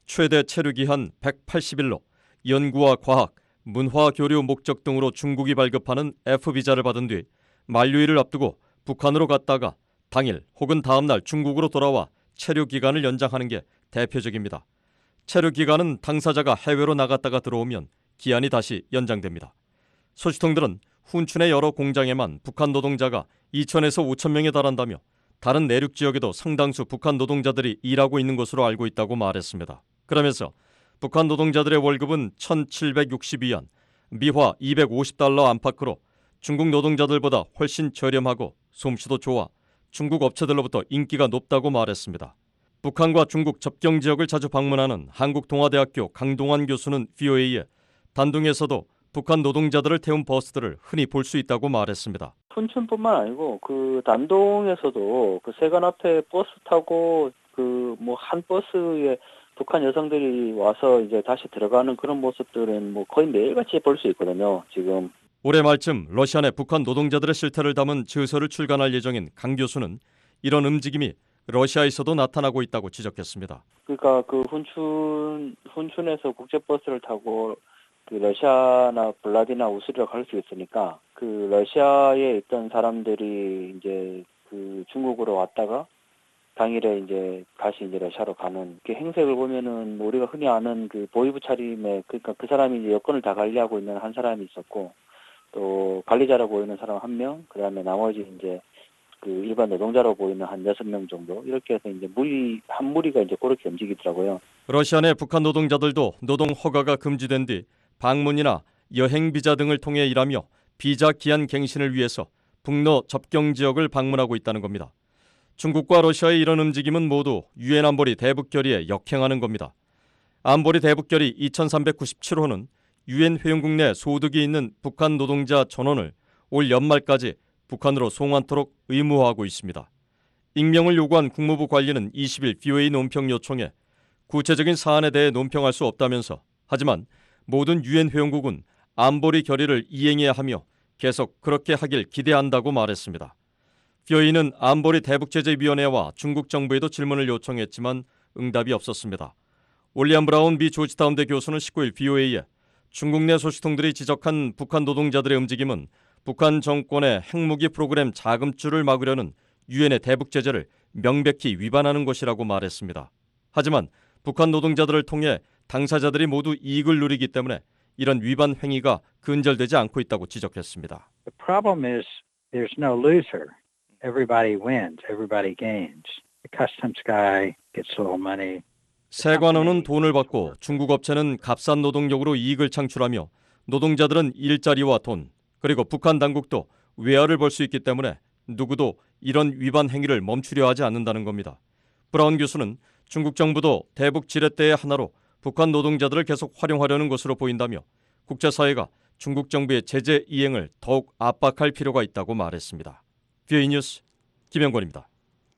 최대 체류기한 180일로 연구와 과학, 문화 교류 목적 등으로 중국이 발급하는 F비자를 받은 뒤 만료일을 앞두고 북한으로 갔다가 당일 혹은 다음 날 중국으로 돌아와 체류 기간을 연장하는 게 대표적입니다. 체류 기간은 당사자가 해외로 나갔다가 들어오면 기한이 다시 연장됩니다. 소식통들은 훈춘의 여러 공장에만 북한 노동자가 2,000에서 5,000 명에 달한다며 다른 내륙 지역에도 상당수 북한 노동자들이 일하고 있는 것으로 알고 있다고 말했습니다. 그러면서 북한 노동자들의 월급은 1,762원, 미화 250달러 안팎으로 중국 노동자들보다 훨씬 저렴하고 솜씨도 좋아 중국 업체들로부터 인기가 높다고 말했습니다. 북한과 중국 접경 지역을 자주 방문하는 한국동아대학교 강동환 교수는 VOA에 단둥에서도 북한 노동자들을 태운 버스들을 흔히 볼 수 있다고 말했습니다. 훈춘뿐만 아니고 그 단동에서도 그 세관 앞에 버스 타고 그 뭐 한 버스에 북한 여성들이 와서 이제 다시 들어가는 그런 모습들은 뭐 거의 매일같이 볼 수 있거든요. 지금 올해 말쯤 러시아 내 북한 노동자들의 실태를 담은 저서를 출간할 예정인 강 교수는 이런 움직임이 러시아에서도 나타나고 있다고 지적했습니다. 그러니까 그 훈춘에서 국제버스를 타고 그 러시아나 블라디나 우스리로 갈 수 있으니까 그 러시아에 있던 사람들이 이제 그 중국으로 왔다가 당일에 이제 다시 이제 러시아로 가는 그 행색을 보면은 뭐 우리가 흔히 아는 그 보이부 차림에 그러니까 그 사람이 이제 여권을 다 관리하고 있는 한 사람이 있었고 또 관리자로 보이는 사람 1명, 그다음에 나머지 이제 그 일반 노동자로 보이는 한 6명 정도 이렇게 해서 이제 한 무리가 이제 그렇게 움직이더라고요. 러시아 내 북한 노동자들도 노동 허가가 금지된 뒤 방문이나 여행 비자 등을 통해 일하며 비자 기한 갱신을 위해서 북러 접경 지역을 방문하고 있다는 겁니다. 중국과 러시아의 이런 움직임은 모두 유엔 안보리 대북 결의에 역행하는 겁니다. 안보리 대북 결의 2397호는 유엔 회원국 내 소득이 있는 북한 노동자 전원을 올 연말까지 북한으로 송환토록 의무화하고 있습니다. 익명을 요구한 국무부 관리는 20일 VOA 논평 요청에 구체적인 사안에 대해 논평할 수 없다면서 하지만 모든 유엔 회원국은 안보리 결의를 이행해야 하며 계속 그렇게 하길 기대한다고 말했습니다. VOA는 안보리 대북제재위원회와 중국 정부에도 질문을 요청했지만 응답이 없었습니다. 올리안 브라운 미 조지타운대 교수는 19일 VOA에 중국 내 소식통들이 지적한 북한 노동자들의 움직임은 북한 정권의 핵무기 프로그램 자금줄을 막으려는 유엔의 대북제재를 명백히 위반하는 것이라고 말했습니다. 하지만 북한 노동자들을 통해 당사자들이 모두 이익을 누리기 때문에 이런 위반 행위가 근절되지 않고 있다고 지적했습니다. The problem is there's no loser. Everybody wins. Everybody gains. The customs guy gets a little money. 세관원은 돈을 받고 중국 업체는 값싼 노동력으로 이익을 창출하며 노동자들은 일자리와 돈, 그리고 북한 당국도 외화를 벌 수 있기 때문에 누구도 이런 위반 행위를 멈추려 하지 않는다는 겁니다. 브라운 교수는 중국 정부도 대북 지렛대의 하나로 북한 노동자들을 계속 활용하려는 것으로 보인다며 국제사회가 중국 정부의 제재 이행을 더욱 압박할 필요가 있다고 말했습니다. VOA 뉴스 김영권입니다.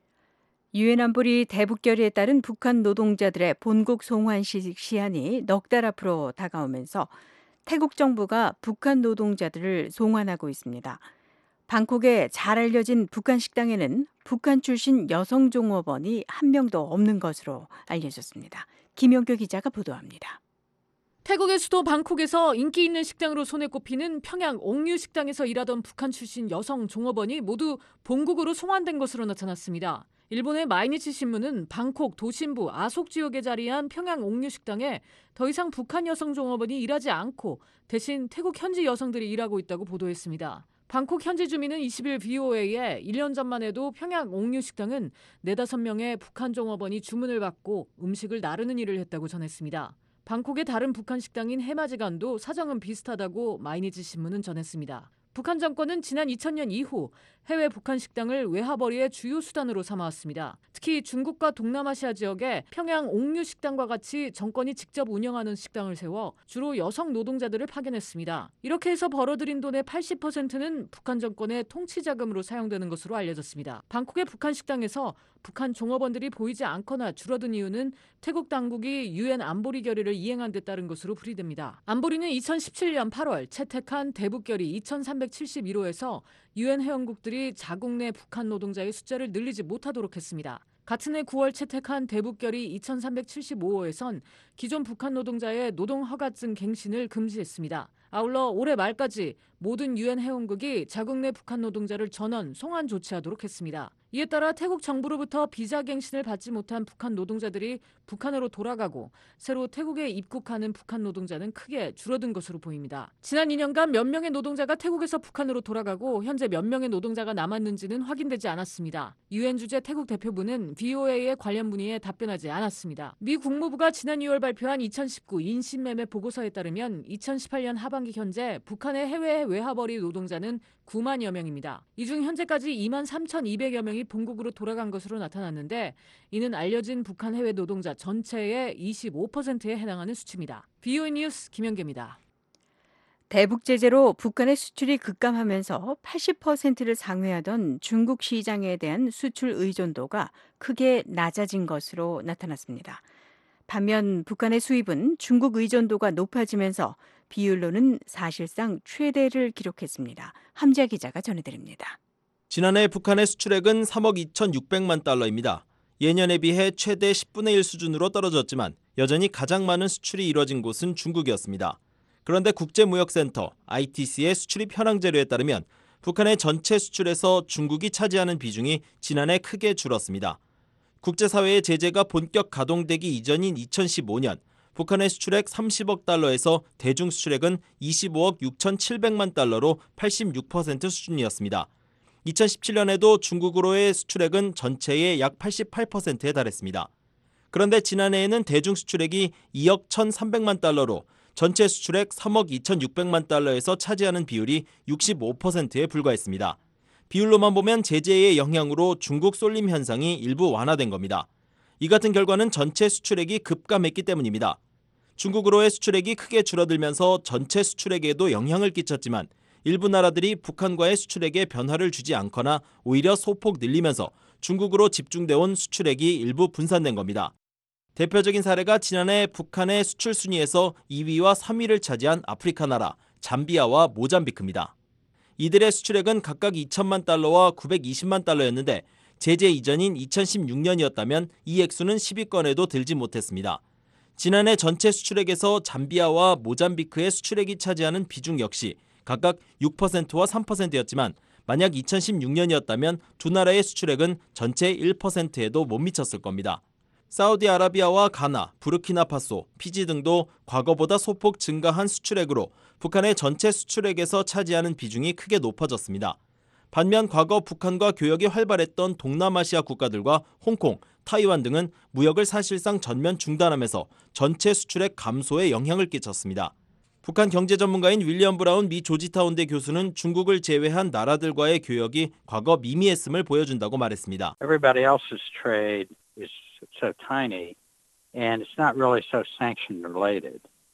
유엔 안보리 대북 결의에 따른 북한 노동자들의 본국 송환 시한이 넉 달 앞으로 다가오면서 태국 정부가 북한 노동자들을 송환하고 있습니다. 방콕에 잘 알려진 북한 식당에는 북한 출신 여성 종업원이 한 명도 없는 것으로 알려졌습니다. 김영규 기자가 보도합니다. 태국의 수도 방콕에서 인기 있는 식당으로 손에 꼽히는 평양 옥류 식당에서 일하던 북한 출신 여성 종업원이 모두 본국으로 송환된 것으로 나타났습니다. 일본의 마이니치 신문은 방콕 도심부 아속 지역에 자리한 평양 옥류 식당에 더 이상 북한 여성 종업원이 일하지 않고 대신 태국 현지 여성들이 일하고 있다고 보도했습니다. 방콕 현지 주민은 20일 VOA에 1년 전만 해도 평양 옥류 식당은 4-5명의 북한 종업원이 주문을 받고 음식을 나르는 일을 했다고 전했습니다. 방콕의 다른 북한 식당인 해마지간도 사정은 비슷하다고 마이니치 신문은 전했습니다. 북한 정권은 지난 2000년 이후 해외 북한 식당을 외화벌이의 주요 수단으로 삼아왔습니다. 특히 중국과 동남아시아 지역에 평양 옥류 식당과 같이 정권이 직접 운영하는 식당을 세워 주로 여성 노동자들을 파견했습니다. 이렇게 해서 벌어들인 돈의 80%는 북한 정권의 통치 자금으로 사용되는 것으로 알려졌습니다. 방콕의 북한 식당에서 북한 종업원들이 보이지 않거나 줄어든 이유는 태국 당국이 유엔 안보리 결의를 이행한 데 따른 것으로 풀이됩니다. 안보리는 2017년 8월 채택한 대북 결의 2371호에서 유엔 회원국들이 자국 내 북한 노동자의 숫자를 늘리지 못하도록 했습니다. 같은 해 9월 채택한 대북결의 2375호에선 기존 북한 노동자의 노동 허가증 갱신을 금지했습니다. 아울러 올해 말까지 모든 유엔 회원국이 자국 내 북한 노동자를 전원 송환 조치하도록 했습니다. 이에 따라 태국 정부로부터 비자 갱신을 받지 못한 북한 노동자들이 북한으로 돌아가고 새로 태국에 입국하는 북한 노동자는 크게 줄어든 것으로 보입니다. 지난 2년간 몇 명의 노동자가 태국에서 북한으로 돌아가고 현재 몇 명의 노동자가 남았는지는 확인되지 않았습니다. 유엔 주재 태국 대표부는 VOA의 관련 문의에 답변하지 않았습니다. 미 국무부가 지난 2월 발표한 2019 인신매매 보고서에 따르면 2018년 하반기 현재 북한의 해외 외화벌이 노동자는 9만여 명입니다. 이 중 현재까지 2만 3,200여 명이 본국으로 돌아간 것으로 나타났는데 이는 알려진 북한 해외 노동자 전체의 25%에 해당하는 수치입니다. VOA 뉴스 김현계입니다. 대북 제재로 북한의 수출이 급감하면서 80%를 상회하던 중국 시장에 대한 수출 의존도가 크게 낮아진 것으로 나타났습니다. 반면 북한의 수입은 중국 의존도가 높아지면서 비율로는 사실상 최대를 기록했습니다. 함지아 기자가 전해드립니다. 지난해 북한의 수출액은 3억 2,600만 달러입니다. 예년에 비해 최대 10분의 1 수준으로 떨어졌지만 여전히 가장 많은 수출이 이뤄진 곳은 중국이었습니다. 그런데 국제무역센터 ITC의 수출입 현황 자료에 따르면 북한의 전체 수출에서 중국이 차지하는 비중이 지난해 크게 줄었습니다. 국제사회의 제재가 본격 가동되기 이전인 2015년 북한의 수출액 30억 달러에서 대중 수출액은 25억 6,700만 달러로 86% 수준이었습니다. 2017년에도 중국으로의 수출액은 전체의 약 88%에 달했습니다. 그런데 지난해에는 대중 수출액이 2억 1,300만 달러로 전체 수출액 3억 2,600만 달러에서 차지하는 비율이 65%에 불과했습니다. 비율로만 보면 제재의 영향으로 중국 쏠림 현상이 일부 완화된 겁니다. 이 같은 결과는 전체 수출액이 급감했기 때문입니다. 중국으로의 수출액이 크게 줄어들면서 전체 수출액에도 영향을 끼쳤지만 일부 나라들이 북한과의 수출액에 변화를 주지 않거나 오히려 소폭 늘리면서 중국으로 집중돼온 수출액이 일부 분산된 겁니다. 대표적인 사례가 지난해 북한의 수출 순위에서 2위와 3위를 차지한 아프리카 나라 잠비아와 모잠비크입니다. 이들의 수출액은 각각 2천만 달러와 920만 달러였는데 제재 이전인 2016년이었다면 이 액수는 10위권에도 들지 못했습니다. 지난해 전체 수출액에서 잠비아와 모잠비크의 수출액이 차지하는 비중 역시 각각 6%와 3%였지만 만약 2016년이었다면 두 나라의 수출액은 전체 1%에도 못 미쳤을 겁니다. 사우디아라비아와 가나, 부르키나파소, 피지 등도 과거보다 소폭 증가한 수출액으로 북한의 전체 수출액에서 차지하는 비중이 크게 높아졌습니다. 반면 과거 북한과 교역이 활발했던 동남아시아 국가들과 홍콩, 타이완 등은 무역을 사실상 전면 중단하면서 전체 수출액 감소에 영향을 끼쳤습니다. 북한 경제 전문가인 윌리엄 브라운 미 조지타운대 교수는 중국을 제외한 나라들과의 교역이 과거 미미했음을 보여준다고 말했습니다. Everybody else's trade is so tiny and it's not really so sanction related.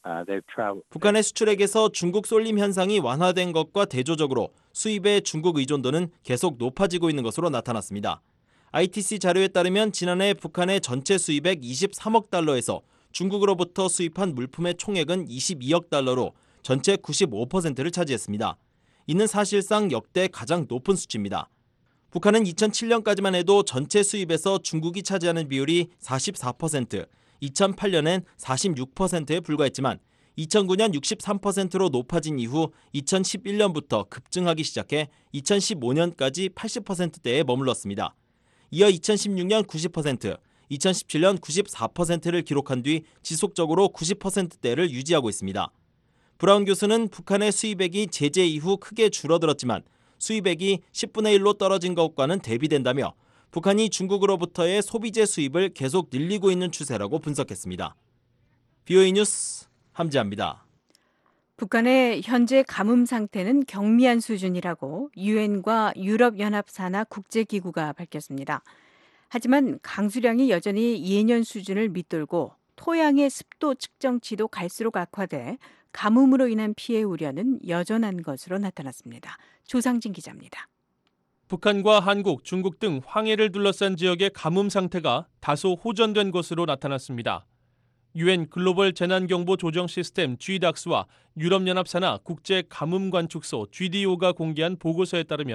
북한의 수출액에서 중국 쏠림 현상이 완화된 것과 대조적으로 수입의 중국 의존도는 계속 높아지고 있는 것으로 나타났습니다. ITC 자료에 따르면 지난해 북한의 전체 수입액 23억 달러에서 중국으로부터 수입한 물품의 총액은 22억 달러로 전체 95%를 차지했습니다. 이는 사실상 역대 가장 높은 수치입니다. 북한은 2007년까지만 해도 전체 수입에서 중국이 차지하는 비율이 44%, 2008년엔 46%에 불과했지만 2009년 63%로 높아진 이후 2011년부터 급증하기 시작해 2015년까지 80%대에 머물렀습니다. 이어 2016년 90%, 2017년 94%를 기록한 뒤 지속적으로 90%대를 유지하고 있습니다. 브라운 교수는 북한의 수입액이 제재 이후 크게 줄어들었지만 수입액이 10분의 1로 떨어진 것과는 대비된다며 북한이 중국으로부터의 소비재 수입을 계속 늘리고 있는 추세라고 분석했습니다. VOA 뉴스 함지아입니다. 북한의 현재 가뭄 상태는 경미한 수준이라고 유엔과 유럽연합 산하 국제기구가 밝혔습니다. 하지만 강수량이 여전히 예년 수준을 밑돌고 토양의 습도 측정치도 갈수록 악화돼 가뭄으로 인한 피해 우려는 여전한 것으로 나타났습니다. 조상진 기자입니다. 북한과 한국, 중국 등 황해를 둘러싼 지역의 가뭄 상태가 다소 호전된 것으로 나타났습니다. 유엔 글로벌 재난경보 조정 시스템 GDACS와 유럽연합 산하 국제 가뭄 관측소 GDO가 공개한 보고서에 따르면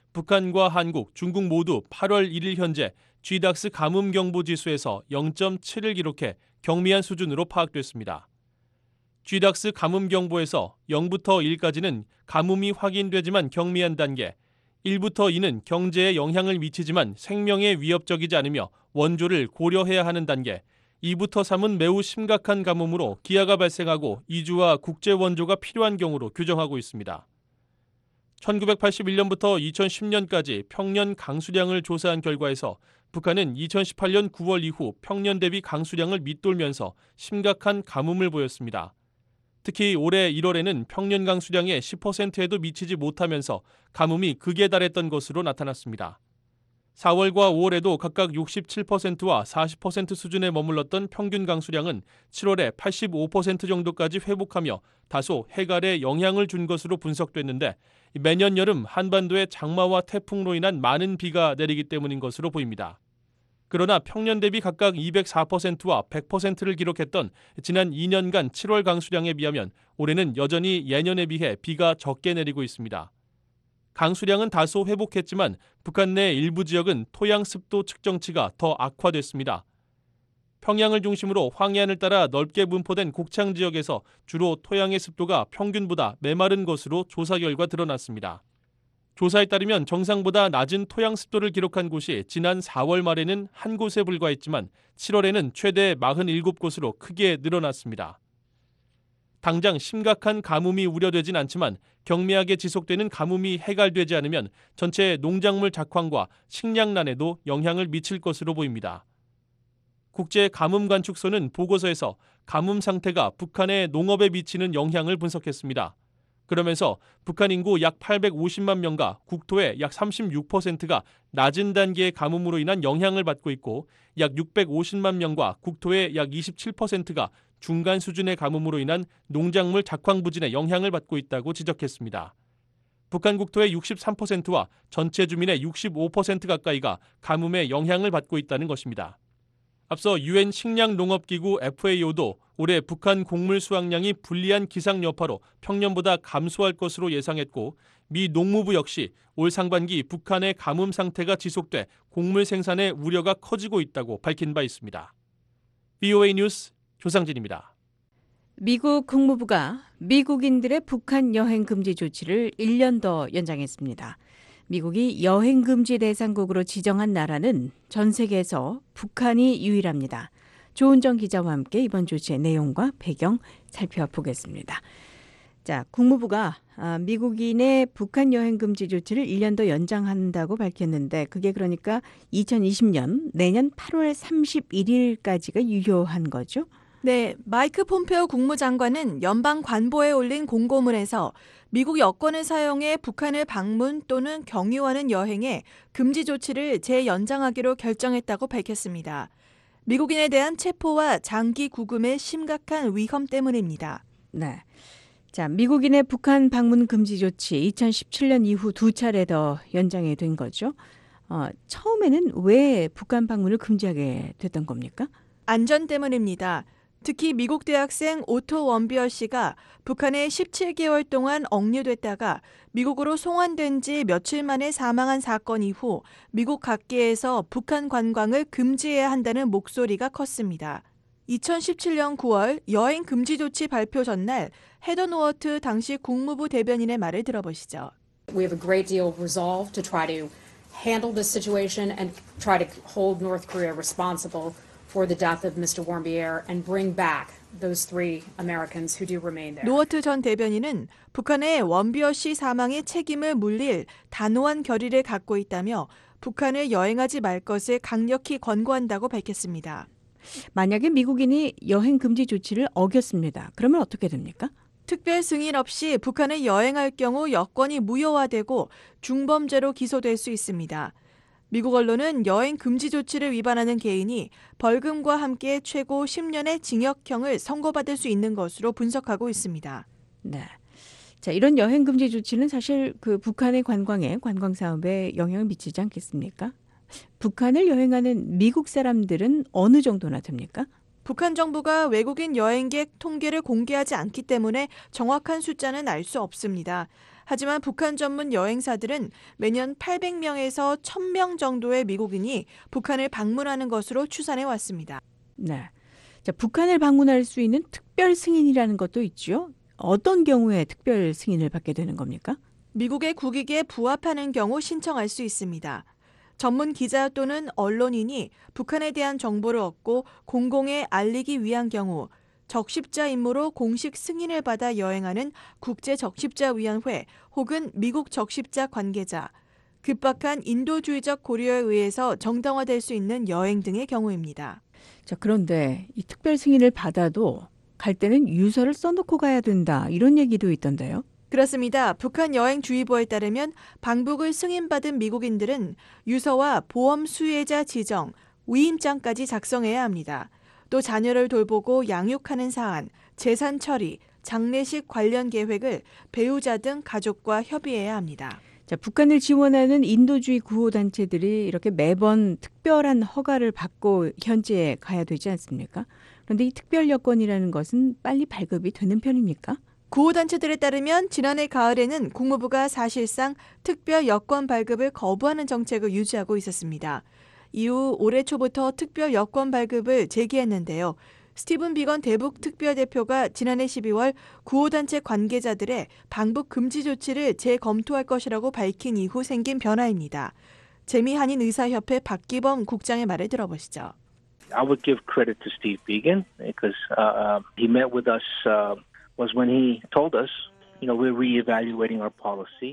북한과 한국, 중국 모두 8월 1일 현재 GDAX 가뭄 경보 지수에서 0.7을 기록해 경미한 수준으로 파악됐습니다. GDAX 가뭄 경보에서 0부터 1까지는 가뭄이 확인되지만 경미한 단계, 1부터 2는 경제에 영향을 미치지만 생명에 위협적이지 않으며 원조를 고려해야 하는 단계, 2부터 3은 매우 심각한 가뭄으로 기아가 발생하고 이주와 국제 원조가 필요한 경우로 규정하고 있습니다. 1981년부터 2010년까지 평년 강수량을 조사한 결과에서 북한은 2018년 9월 이후 평년 대비 강수량을 밑돌면서 심각한 가뭄을 보였습니다. 특히 올해 1월에는 평년 강수량의 10%에도 미치지 못하면서 가뭄이 극에 달했던 것으로 나타났습니다. 4월과 5월에도 각각 67%와 40% 수준에 머물렀던 평균 강수량은 7월에 85% 정도까지 회복하며 다소 해갈에 영향을 준 것으로 분석됐는데 매년 여름 한반도에 장마와 태풍으로 인한 많은 비가 내리기 때문인 것으로 보입니다. 그러나 평년 대비 각각 204%와 100%를 기록했던 지난 2년간 7월 강수량에 비하면 올해는 여전히 예년에 비해 비가 적게 내리고 있습니다. 강수량은 다소 회복했지만 북한 내 일부 지역은 토양 습도 측정치가 더 악화됐습니다. 평양을 중심으로 황해안을 따라 넓게 분포된 곡창 지역에서 주로 토양의 습도가 평균보다 메마른 것으로 조사 결과 드러났습니다. 조사에 따르면 정상보다 낮은 토양 습도를 기록한 곳이 지난 4월 말에는 한 곳에 불과했지만 7월에는 최대 47곳으로 크게 늘어났습니다. 당장 심각한 가뭄이 우려되진 않지만 경미하게 지속되는 가뭄이 해갈되지 않으면 전체 농작물 작황과 식량난에도 영향을 미칠 것으로 보입니다. 국제가뭄관측소는 보고서에서 가뭄 상태가 북한의 농업에 미치는 영향을 분석했습니다. 그러면서 북한 인구 약 850만 명과 국토의 약 36%가 낮은 단계의 가뭄으로 인한 영향을 받고 있고 약 650만 명과 국토의 약 27%가 중간 수준의 가뭄으로 인한 농작물 작황 부진에 영향을 받고 있다고 지적했습니다. 북한 국토의 63%와 전체 주민의 65% 가까이가 가뭄에 영향을 받고 있다는 것입니다. 앞서 유엔 식량농업기구 FAO도 올해 북한 곡물 수확량이 불리한 기상 여파로 평년보다 감소할 것으로 예상했고 미 농무부 역시 올 상반기 북한의 가뭄 상태가 지속돼 곡물 생산의 우려가 커지고 있다고 밝힌 바 있습니다. VOA 뉴스 조상진입니다. 미국 국무부가 미국인들의 북한 여행 금지 조치를 1년 더 연장했습니다. 미국이 여행 금지 대상국으로 지정한 나라는 전 세계에서 북한이 유일합니다. 조은정 기자와 함께 이번 조치의 내용과 배경 살펴보겠습니다. 자, 국무부가 미국인의 북한 여행 금지 조치를 1년 더 연장한다고 밝혔는데 그게 그러니까 2020년 내년 8월 31일까지가 유효한 거죠? 네, 마이크 폼페오 국무장관은 연방 관보에 올린 공고문에서 미국 여권을 사용해 북한을 방문 또는 경유하는 여행에 금지 조치를 재연장하기로 결정했다고 밝혔습니다. 미국인에 대한 체포와 장기 구금의 심각한 위험 때문입니다. 네. 자, 미국인의 북한 방문 금지 조치 2017년 이후 2차례 더 연장이 된 거죠. 처음에는 왜 북한 방문을 금지하게 됐던 겁니까? 안전 때문입니다. 특히 미국 대학생 오토 원비어 씨가 북한에 17개월 동안 억류됐다가 미국으로 송환된 지 며칠 만에 사망한 사건 이후 미국 각계에서 북한 관광을 금지해야 한다는 목소리가 컸습니다. 2017년 9월 여행 금지 조치 발표 전날 헤더 노어트 당시 국무부 대변인의 말을 들어보시죠. We have a great deal of resolve to try to handle this situation and try to hold North Korea responsible for the death of Mr. Warmbier and bring back those 3 Americans who do remain there. 노어트 전 대변인은 북한의 원비어 씨 사망의 책임을 물릴 단호한 결의를 갖고 있다며 북한을 여행하지 말 것을 강력히 권고한다고 밝혔습니다. 만약에 미국인이 여행 금지 조치를 어겼습니다. 그러면 어떻게 됩니까? 특별 승인 없이 북한을 여행할 경우 여권이 무효화되고 중범죄로 기소될 수 있습니다. 미국 언론은 여행 금지 조치를 위반하는 개인이 벌금과 함께 최고 10년의 징역형을 선고받을 수 있는 것으로 분석하고 있습니다. 네. 자, 이런 여행 금지 조치는 사실 그 북한의 관광에 관광 사업에 영향을 미치지 않겠습니까? 북한을 여행하는 미국 사람들은 어느 정도나 됩니까? 북한 정부가 외국인 여행객 통계를 공개하지 않기 때문에 정확한 숫자는 알 수 없습니다. 하지만 북한 전문 여행사들은 매년 800명에서 1000명 정도의 미국인이 북한을 방문하는 것으로 추산해 왔습니다. 네. 자, 북한을 방문할 수 있는 특별 승인이라는 것도 있죠. 어떤 경우에 특별 승인을 받게 되는 겁니까? 미국의 국익에 부합하는 경우 신청할 수 있습니다. 전문 기자 또는 언론인이 북한에 대한 정보를 얻고 공공에 알리기 위한 경우 적십자 임무로 공식 승인을 받아 여행하는 국제적십자위원회 혹은 미국 적십자 관계자, 급박한 인도주의적 고려에 의해서 정당화될 수 있는 여행 등의 경우입니다. 자, 그런데 이 특별 승인을 받아도 갈 때는 유서를 써놓고 가야 된다, 이런 얘기도 있던데요. 그렇습니다. 북한 여행주의보에 따르면 방북을 승인받은 미국인들은 유서와 보험 수혜자 지정, 위임장까지 작성해야 합니다. 또 자녀를 돌보고 양육하는 사안, 재산 처리, 장례식 관련 계획을 배우자 등 가족과 협의해야 합니다. 자, 북한을 지원하는 인도주의 구호단체들이 이렇게 매번 특별한 허가를 받고 현지에 가야 되지 않습니까? 그런데 이 특별 여건이라는 것은 빨리 발급이 되는 편입니까? 구호단체들에 따르면 지난해 가을에는 국무부가 사실상 특별 여권 발급을 거부하는 정책을 유지하고 있었습니다. 이후 올해 초부터 특별 여권 발급을 재개했는데요. 스티븐 비건 대북 특별대표가 지난해 12월 구호단체 관계자들의 방북 금지 조치를 재검토할 것이라고 밝힌 이후 생긴 변화입니다. 재미한인 의사협회 박기범 국장의 말을 들어보시죠. I would give credit to Steve Biegun because he met with us was when he told us, we're reevaluating our policy.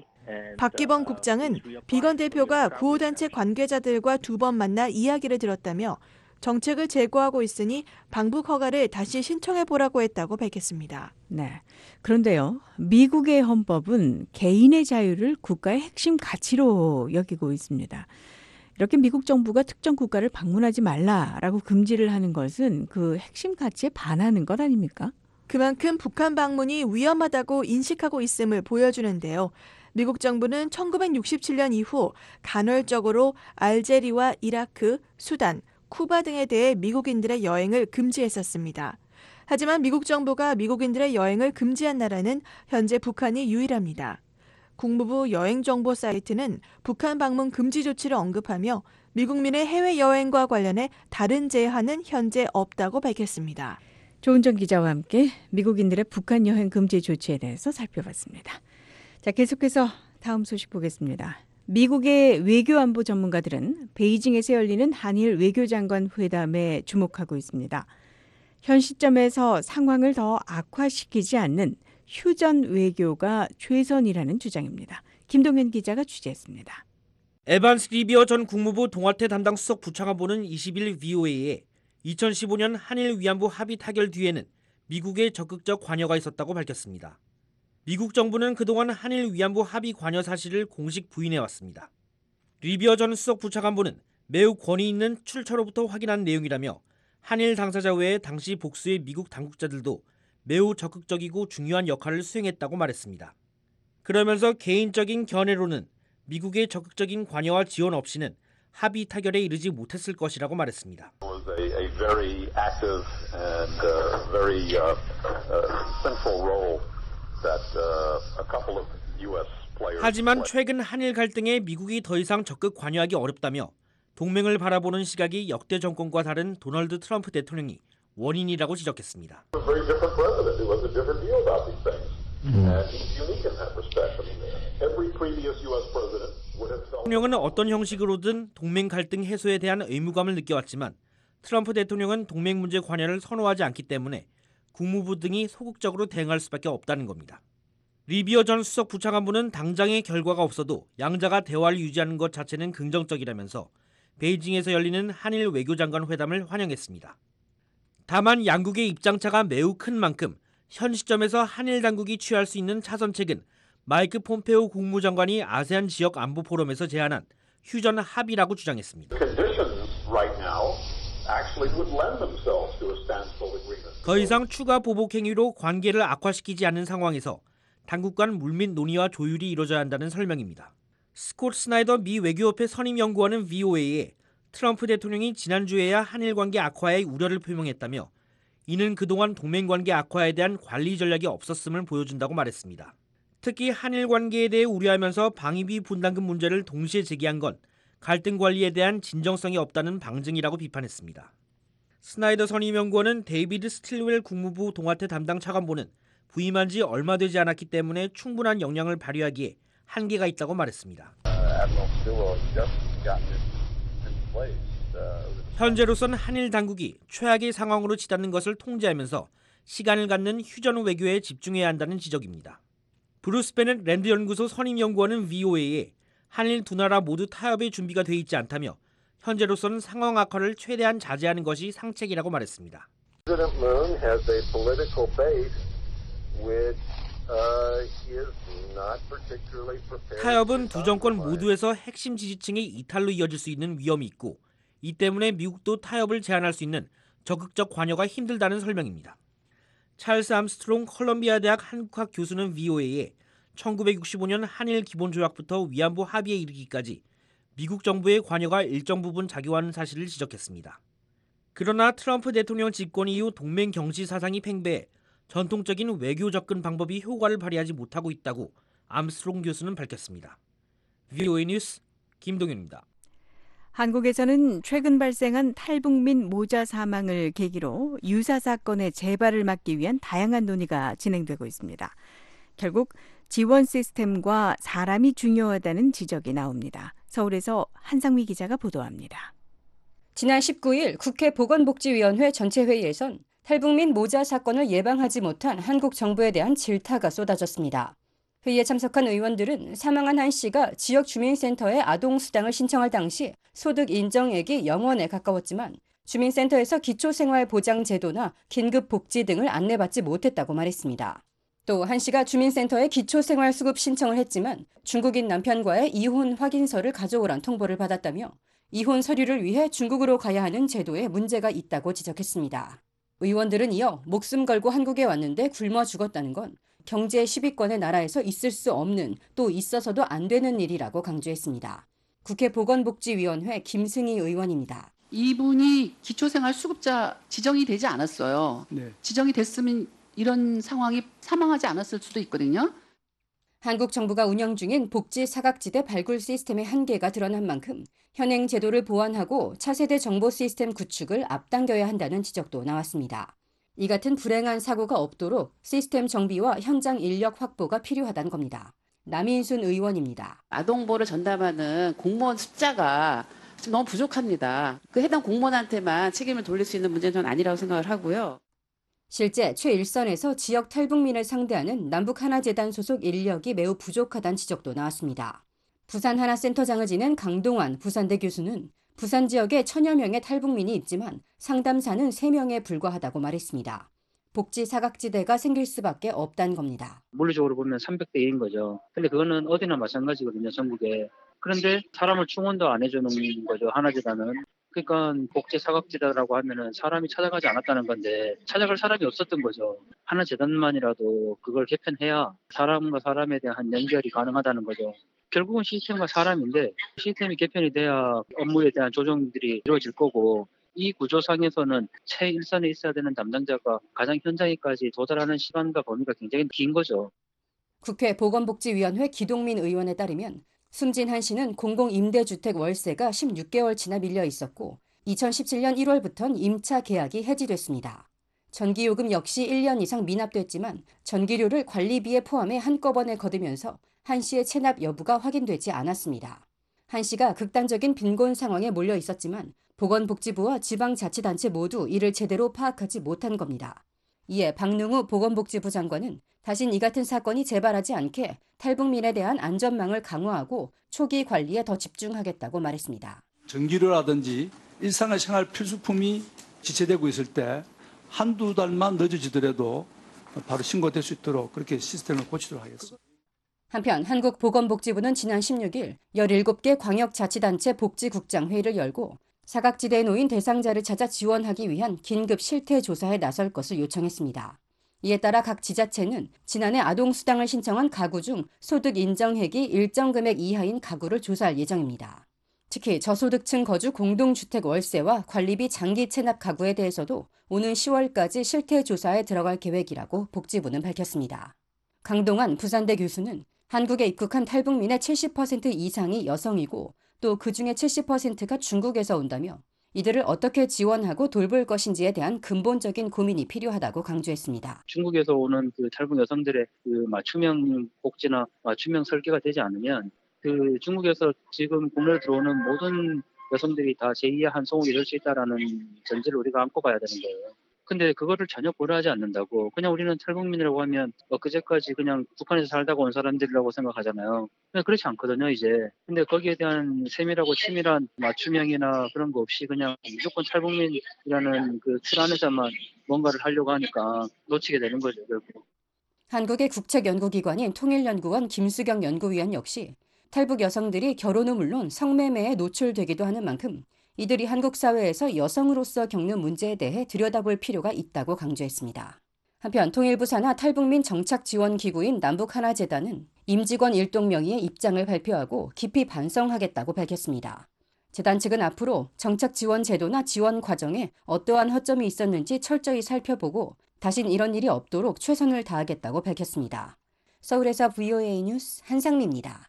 박기범 국장은 비건 대표가 구호단체 관계자들과 2번 만나 이야기를 들었다며 정책을 재고하고 있으니 방북 허가를 다시 신청해보라고 했다고 밝혔습니다. 네. 그런데요, 미국의 헌법은 개인의 자유를 국가의 핵심 가치로 여기고 있습니다. 이렇게 미국 정부가 특정 국가를 방문하지 말라라고 금지를 하는 것은 그 핵심 가치에 반하는 것 아닙니까? 그만큼 북한 방문이 위험하다고 인식하고 있음을 보여주는데요. 미국 정부는 1967년 이후 간헐적으로 알제리와 이라크, 수단, 쿠바 등에 대해 미국인들의 여행을 금지했었습니다. 하지만 미국 정부가 미국인들의 여행을 금지한 나라는 현재 북한이 유일합니다. 국무부 여행정보 사이트는 북한 방문 금지 조치를 언급하며 미국민의 해외여행과 관련해 다른 제한은 현재 없다고 밝혔습니다. 조은정 기자와 함께 미국인들의 북한 여행 금지 조치에 대해서 살펴봤습니다. 자, 계속해서 다음 소식 보겠습니다. 미국의 외교안보 전문가들은 베이징에서 열리는 한일 외교장관 회담에 주목하고 있습니다. 현 시점에서 상황을 더 악화시키지 않는 휴전 외교가 최선이라는 주장입니다. 김동현 기자가 취재했습니다. 에반스 리비어 전 국무부 동아태 담당 수석 부차관보는 20일 VOA에 2015년 한일 위안부 합의 타결 뒤에는 미국의 적극적 관여가 있었다고 밝혔습니다. 미국 정부는 그동안 한일 위안부 합의 관여 사실을 공식 부인해왔습니다. 리비어 전 수석 부차관보는 매우 권위 있는 출처로부터 확인한 내용이라며 한일 당사자 외에 당시 복수의 미국 당국자들도 매우 적극적이고 중요한 역할을 수행했다고 말했습니다. 그러면서 개인적인 견해로는 미국의 적극적인 관여와 지원 없이는 합의 타결에 이르지 못했을 것이라고 말했습니다. A very active and very central role that a couple of U.S. players. 하지만 최근 한일 갈등에 미국이 더 이상 적극 관여하기 어렵다며 동맹을 바라보는 시각이 역대 정권과 다른 도널드 트럼프 대통령이 원인이라고 지적했습니다. A very different president who has a different view about these things, and he's unique in that respect. I mean, every previous U.S. president would have felt. 대통령은 어떤 형식으로든 동맹 갈등 해소에 대한 의무감을 느껴왔지만 트럼프 대통령은 동맹 문제 관여를 선호하지 않기 때문에 국무부 등이 소극적으로 대응할 수밖에 없다는 겁니다. 리비어 전 수석 부차관보는 당장의 결과가 없어도 양자가 대화를 유지하는 것 자체는 긍정적이라면서 베이징에서 열리는 한일 외교장관 회담을 환영했습니다. 다만 양국의 입장차가 매우 큰 만큼 현 시점에서 한일 당국이 취할 수 있는 차선책은 마이크 폼페오 국무장관이 아세안 지역 안보 포럼에서 제안한 휴전 합의라고 주장했습니다. 더 이상 추가 보복 행위로 관계를 악화시키지 않는 상황에서 당국 간 물밑 논의와 조율이 이루어져야 한다는 설명입니다. 스콧 스나이더 미 외교협회 선임연구원은 VOA에 트럼프 대통령이 지난주에야 한일 관계 악화에 우려를 표명했다며 이는 그동안 동맹관계 악화에 대한 관리 전략이 없었음을 보여준다고 말했습니다. 특히 한일 관계에 대해 우려하면서 방위비 분담금 문제를 동시에 제기한 건 갈등 관리에 대한 진정성이 없다는 방증이라고 비판했습니다. 스나이더 선임연구원은 데이비드 스틸웰 국무부 동아태 담당 차관보는 부임한 지 얼마 되지 않았기 때문에 충분한 역량을 발휘하기에 한계가 있다고 말했습니다. 현재로선 한일 당국이 최악의 상황으로 치닫는 것을 통제하면서 시간을 갖는 휴전 외교에 집중해야 한다는 지적입니다. 브루스 베넷 랜드 연구소 선임연구원은 VOA에 한일 두 나라 모두 타협의 준비가 돼 있지 않다며 현재로서는 상황 악화를 최대한 자제하는 것이 상책이라고 말했습니다. President Moon has a political base which is not particularly prepared. 타협은 두 정권 모두에서 핵심 지지층의 이탈로 이어질 수 있는 위험이 있고 이 때문에 미국도 타협을 제한할 수 있는 적극적 관여가 힘들다는 설명입니다. 찰스 암스트롱 컬럼비아 대학 한국학 교수는 VOA에 1965년 한일 기본조약부터 위안부 합의에 이르기까지 미국 정부의 관여가 일정 부분 작용하는 사실을 지적했습니다. 그러나 트럼프 대통령 집권 이후 동맹 경시 사상이 팽배해 전통적인 외교 접근 방법이 효과를 발휘하지 못하고 있다고 암스트롱 교수는 밝혔습니다. VOA 뉴스 김동윤입니다. 한국에서는 최근 발생한 탈북민 모자 사망을 계기로 유사 사건의 재발을 막기 위한 다양한 논의가 진행되고 있습니다. 결국 지원 시스템과 사람이 중요하다는 지적이 나옵니다. 서울에서 한상미 기자가 보도합니다. 지난 19일 국회 보건복지위원회 전체 회의에선 탈북민 모자 사건을 예방하지 못한 한국 정부에 대한 질타가 쏟아졌습니다. 회의에 참석한 의원들은 사망한 한 씨가 지역 주민센터에 아동수당을 신청할 당시 소득 인정액이 0원에 가까웠지만 주민센터에서 기초생활보장제도나 긴급복지 등을 안내받지 못했다고 말했습니다. 또 한 씨가 주민센터에 기초생활수급 신청을 했지만 중국인 남편과의 이혼 확인서를 가져오란 통보를 받았다며 이혼 서류를 위해 중국으로 가야 하는 제도에 문제가 있다고 지적했습니다. 의원들은 이어 목숨 걸고 한국에 왔는데 굶어 죽었다는 건 경제 10위권의 나라에서 있을 수 없는 또 있어서도 안 되는 일이라고 강조했습니다. 국회 보건복지위원회 김승희 의원입니다. 이분이 기초생활수급자 지정이 되지 않았어요. 네. 지정이 됐으면 이런 상황이 사망하지 않았을 수도 있거든요. 한국 정부가 운영 중인 복지 사각지대 발굴 시스템의 한계가 드러난 만큼 현행 제도를 보완하고 차세대 정보 시스템 구축을 앞당겨야 한다는 지적도 나왔습니다. 이 같은 불행한 사고가 없도록 시스템 정비와 현장 인력 확보가 필요하다는 겁니다. 남인순 의원입니다. 아동보호를 전담하는 공무원 숫자가 지금 너무 부족합니다. 그 해당 공무원한테만 책임을 돌릴 수 있는 문제는 전 아니라고 생각을 하고요. 실제 최일선에서 지역 탈북민을 상대하는 남북하나재단 소속 인력이 매우 부족하다는 지적도 나왔습니다. 부산하나센터장을 지낸 강동환 부산대 교수는 부산 지역에 1000여 명의 탈북민이 있지만 상담사는 3명에 불과하다고 말했습니다. 복지 사각지대가 생길 수밖에 없다는 겁니다. 물리적으로 보면 300대 1인 거죠. 근데 그거는 어디나 마찬가지거든요, 전국에. 그런데 사람을 충원도 안 해주는 거죠, 하나재단은. 그러니까 복지 사각지대라고 하면은 사람이 찾아가지 않았다는 건데 찾아갈 사람이 없었던 거죠. 하나재단만이라도 그걸 개편해야 사람과 사람에 대한 연결이 가능하다는 거죠. 결국은 시스템과 사람인데 시스템이 개편이 돼야 업무에 대한 조정들이 이루어질 거고 이 구조상에서는 최일선에 있어야 되는 담당자가 가장 현장에까지 도달하는 시간과 범위가 굉장히 긴 거죠. 국회 보건복지위원회 기동민 의원에 따르면 숨진 한 씨는 공공임대주택 월세가 16개월 지나 밀려 있었고 2017년 1월부터는 임차 계약이 해지됐습니다. 전기요금 역시 1년 이상 미납됐지만 전기료를 관리비에 포함해 한꺼번에 거두면서 한 씨의 체납 여부가 확인되지 않았습니다. 한 씨가 극단적인 빈곤 상황에 몰려 있었지만 보건복지부와 지방자치단체 모두 이를 제대로 파악하지 못한 겁니다. 이에 박능우 보건복지부 장관은 다신 이 같은 사건이 재발하지 않게 탈북민에 대한 안전망을 강화하고 초기 관리에 더 집중하겠다고 말했습니다. 전기료라든지 일상의 생활 필수품이 지체되고 있을 때 한두 달만 늦어지더라도 바로 신고될 수 있도록 그렇게 시스템을 고치도록 하겠습니다. 한편 한국보건복지부는 지난 16일 17개 광역자치단체 복지국장 회의를 열고 사각지대에 놓인 대상자를 찾아 지원하기 위한 긴급 실태조사에 나설 것을 요청했습니다. 이에 따라 각 지자체는 지난해 아동수당을 신청한 가구 중 소득 인정액이 일정 금액 이하인 가구를 조사할 예정입니다. 특히 저소득층 거주 공동주택 월세와 관리비 장기 체납 가구에 대해서도 오는 10월까지 실태조사에 들어갈 계획이라고 복지부는 밝혔습니다. 강동환 부산대 교수는 한국에 입국한 탈북민의 70% 이상이 여성이고 또 그중에 70%가 중국에서 온다며 이들을 어떻게 지원하고 돌볼 것인지에 대한 근본적인 고민이 필요하다고 강조했습니다. 중국에서 오는 그 탈북 여성들의 그 맞춤형 복지나 맞춤형 설계가 되지 않으면 그 중국에서 지금 국내에 들어오는 모든 여성들이 다 제2의 한송옥이 될 수 있다라는 전제를 우리가 안고 가야 되는 거예요. 근데 그거를 전혀 고려하지 않는다고. 그냥 우리는 탈북민이라고 하면 그제까지 그냥 북한에서 살다가 온 사람들이라고 생각하잖아요. 근데 그렇지 않거든요, 이제. 근데 거기에 대한 세밀하고 치밀한 맞춤형이나 그런 거 없이 그냥 무조건 탈북민이라는 그 틀 안에서만 뭔가를 하려고 하니까 놓치게 되는 거죠, 결국. 한국의 국책연구기관인 통일연구원 김수경 연구위원 역시 탈북 여성들이 결혼은 물론 성매매에 노출되기도 하는 만큼 이들이 한국 사회에서 여성으로서 겪는 문제에 대해 들여다볼 필요가 있다고 강조했습니다. 한편 통일부 산하 탈북민 정착지원기구인 남북하나재단은 임직원 일동 명의의 입장을 발표하고 깊이 반성하겠다고 밝혔습니다. 재단 측은 앞으로 정착지원 제도나 지원 과정에 어떠한 허점이 있었는지 철저히 살펴보고 다신 이런 일이 없도록 최선을 다하겠다고 밝혔습니다. 서울에서 VOA 뉴스 한상미입니다.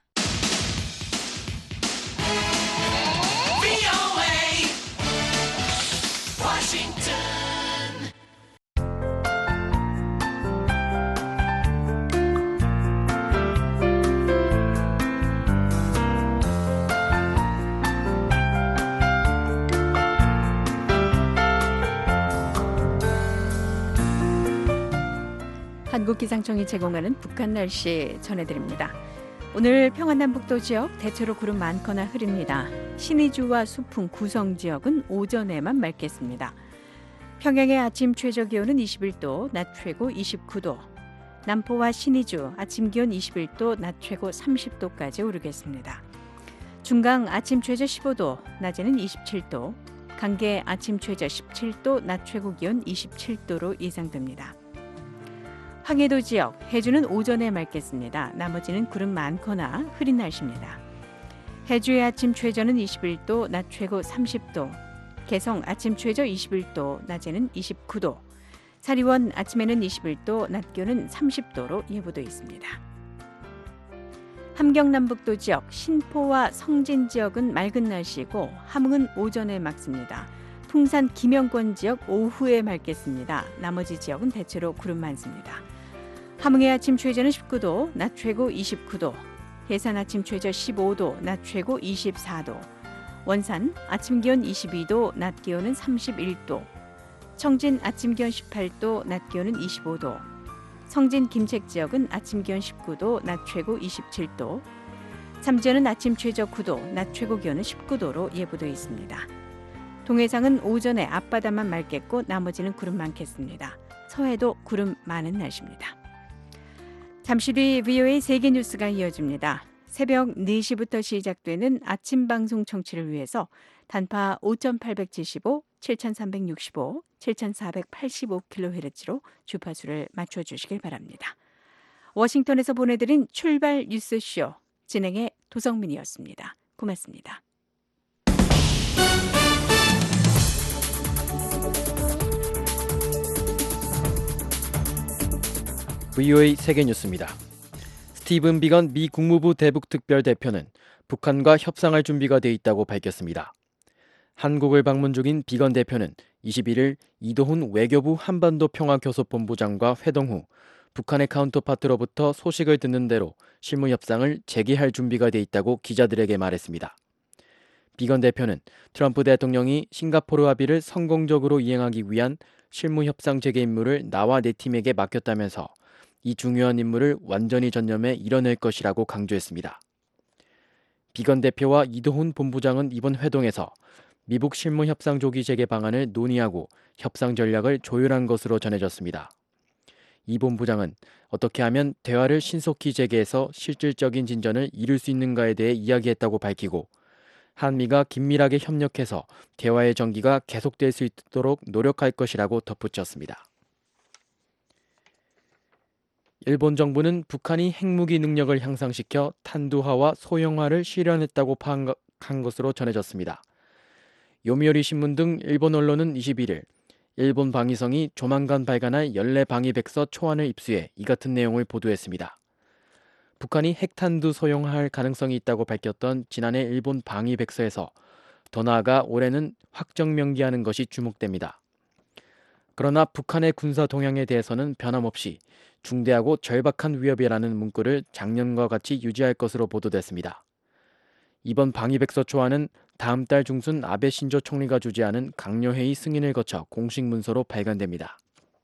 한국기상청이 제공하는 북한 날씨 전해드립니다. 오늘 평안남북도 지역 대체로 구름 많거나 흐립니다. 신의주와 수풍, 구성 지역은 오전에만 맑겠습니다. 평양의 아침 최저 기온은 21도, 낮 최고 29도. 남포와 신의주 아침 기온 21도, 낮 최고 30도까지 오르겠습니다. 중강 아침 최저 15도, 낮에는 27도. 강계 아침 최저 17도, 낮 최고 기온 27도로 예상됩니다. 황해도 지역, 해주는 오전에 맑겠습니다. 나머지는 구름 많거나 흐린 날씨입니다. 해주의 아침 최저는 21도, 낮 최고 30도. 개성 아침 최저 21도, 낮에는 29도. 사리원 아침에는 21도, 낮 기온은 30도로 예보돼 있습니다. 함경남북도 지역, 신포와 성진 지역은 맑은 날씨고 함흥은 오전에 맑습니다. 풍산 김영권 지역 오후에 맑겠습니다. 나머지 지역은 대체로 구름 많습니다. 함흥의 아침 최저는 19도, 낮 최고 29도. 해산 아침 최저 15도, 낮 최고 24도. 원산 아침 기온 22도, 낮 기온은 31도. 청진 아침 기온 18도, 낮 기온은 25도. 성진 김책 지역은 아침 기온 19도, 낮 최고 27도. 삼지연은 아침 최저 9도, 낮 최고 기온은 19도로 예보되어 있습니다. 동해상은 오전에 앞바다만 맑겠고 나머지는 구름 많겠습니다. 서해도 구름 많은 날씨입니다. 잠시 뒤 VOA 세계 뉴스가 이어집니다. 새벽 4시부터 시작되는 아침 방송 청취를 위해서 단파 5,875, 7,365, 7,485kHz로 주파수를 맞춰주시길 바랍니다. 워싱턴에서 보내드린 출발 뉴스쇼 진행의 도성민이었습니다. 고맙습니다. VOA 세계뉴스입니다. 스티븐 비건 미 국무부 대북특별대표는 북한과 협상할 준비가 돼 있다고 밝혔습니다. 한국을 방문 중인 비건 대표는 21일 이도훈 외교부 한반도 평화교섭본부장과 회동 후 북한의 카운터파트로부터 소식을 듣는 대로 실무 협상을 재개할 준비가 돼 있다고 기자들에게 말했습니다. 비건 대표는 트럼프 대통령이 싱가포르 합의를 성공적으로 이행하기 위한 실무 협상 재개 임무를 나와 내 팀에게 맡겼다면서 이 중요한 임무를 완전히 전념해 이뤄낼 것이라고 강조했습니다. 비건 대표와 이도훈 본부장은 이번 회동에서 미북 실무 협상 조기 재개 방안을 논의하고 협상 전략을 조율한 것으로 전해졌습니다. 이 본부장은 어떻게 하면 대화를 신속히 재개해서 실질적인 진전을 이룰 수 있는가에 대해 이야기했다고 밝히고 한미가 긴밀하게 협력해서 대화의 전기가 계속될 수 있도록 노력할 것이라고 덧붙였습니다. 일본 정부는 북한이 핵무기 능력을 향상시켜 탄두화와 소형화를 실현했다고 파악한 것으로 전해졌습니다. 요미우리 신문 등 일본 언론은 21일 일본 방위성이 조만간 발간할 연례 방위백서 초안을 입수해 이 같은 내용을 보도했습니다. 북한이 핵탄두 소용할 가능성이 있다고 밝혔던 지난해 일본 방위백서에서 더 나아가 올해는 확정 명기하는 것이 주목됩니다. 그러나 북한의 군사 동향에 대해서는 변함없이 중대하고 절박한 위협이라는 문구를 작년과 같이 유지할 것으로 보도됐습니다. 이번 방위백서 초안은 다음 달 중순 아베 신조 총리가 주재하는 강요회의 승인을 거쳐 공식 문서로 발간됩니다.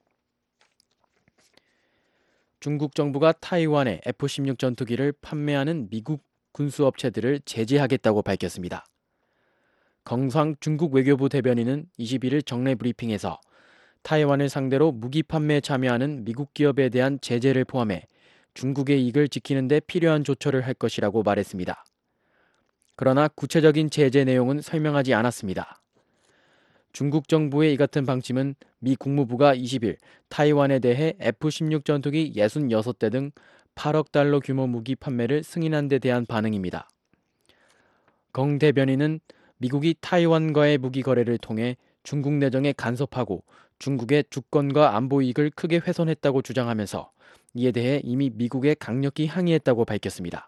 중국 정부가 타이완에 F-16 전투기를 판매하는 미국 군수업체들을 제재하겠다고 밝혔습니다. 경상 중국 외교부 대변인은 21일 정례 브리핑에서 타이완을 상대로 무기 판매에 참여하는 미국 기업에 대한 제재를 포함해 중국의 이익을 지키는 데 필요한 조처를 할 것이라고 말했습니다. 그러나 구체적인 제재 내용은 설명하지 않았습니다. 중국 정부의 이 같은 방침은 미 국무부가 20일 타이완에 대해 F-16 전투기 66대 등 8억 달러 규모 무기 판매를 승인한 데 대한 반응입니다. 경 대변인은 미국이 타이완과의 무기 거래를 통해 중국 내정에 간섭하고 중국의 주권과 안보 이익을 크게 훼손했다고 주장하면서 이에 대해 이미 미국에 강력히 항의했다고 밝혔습니다.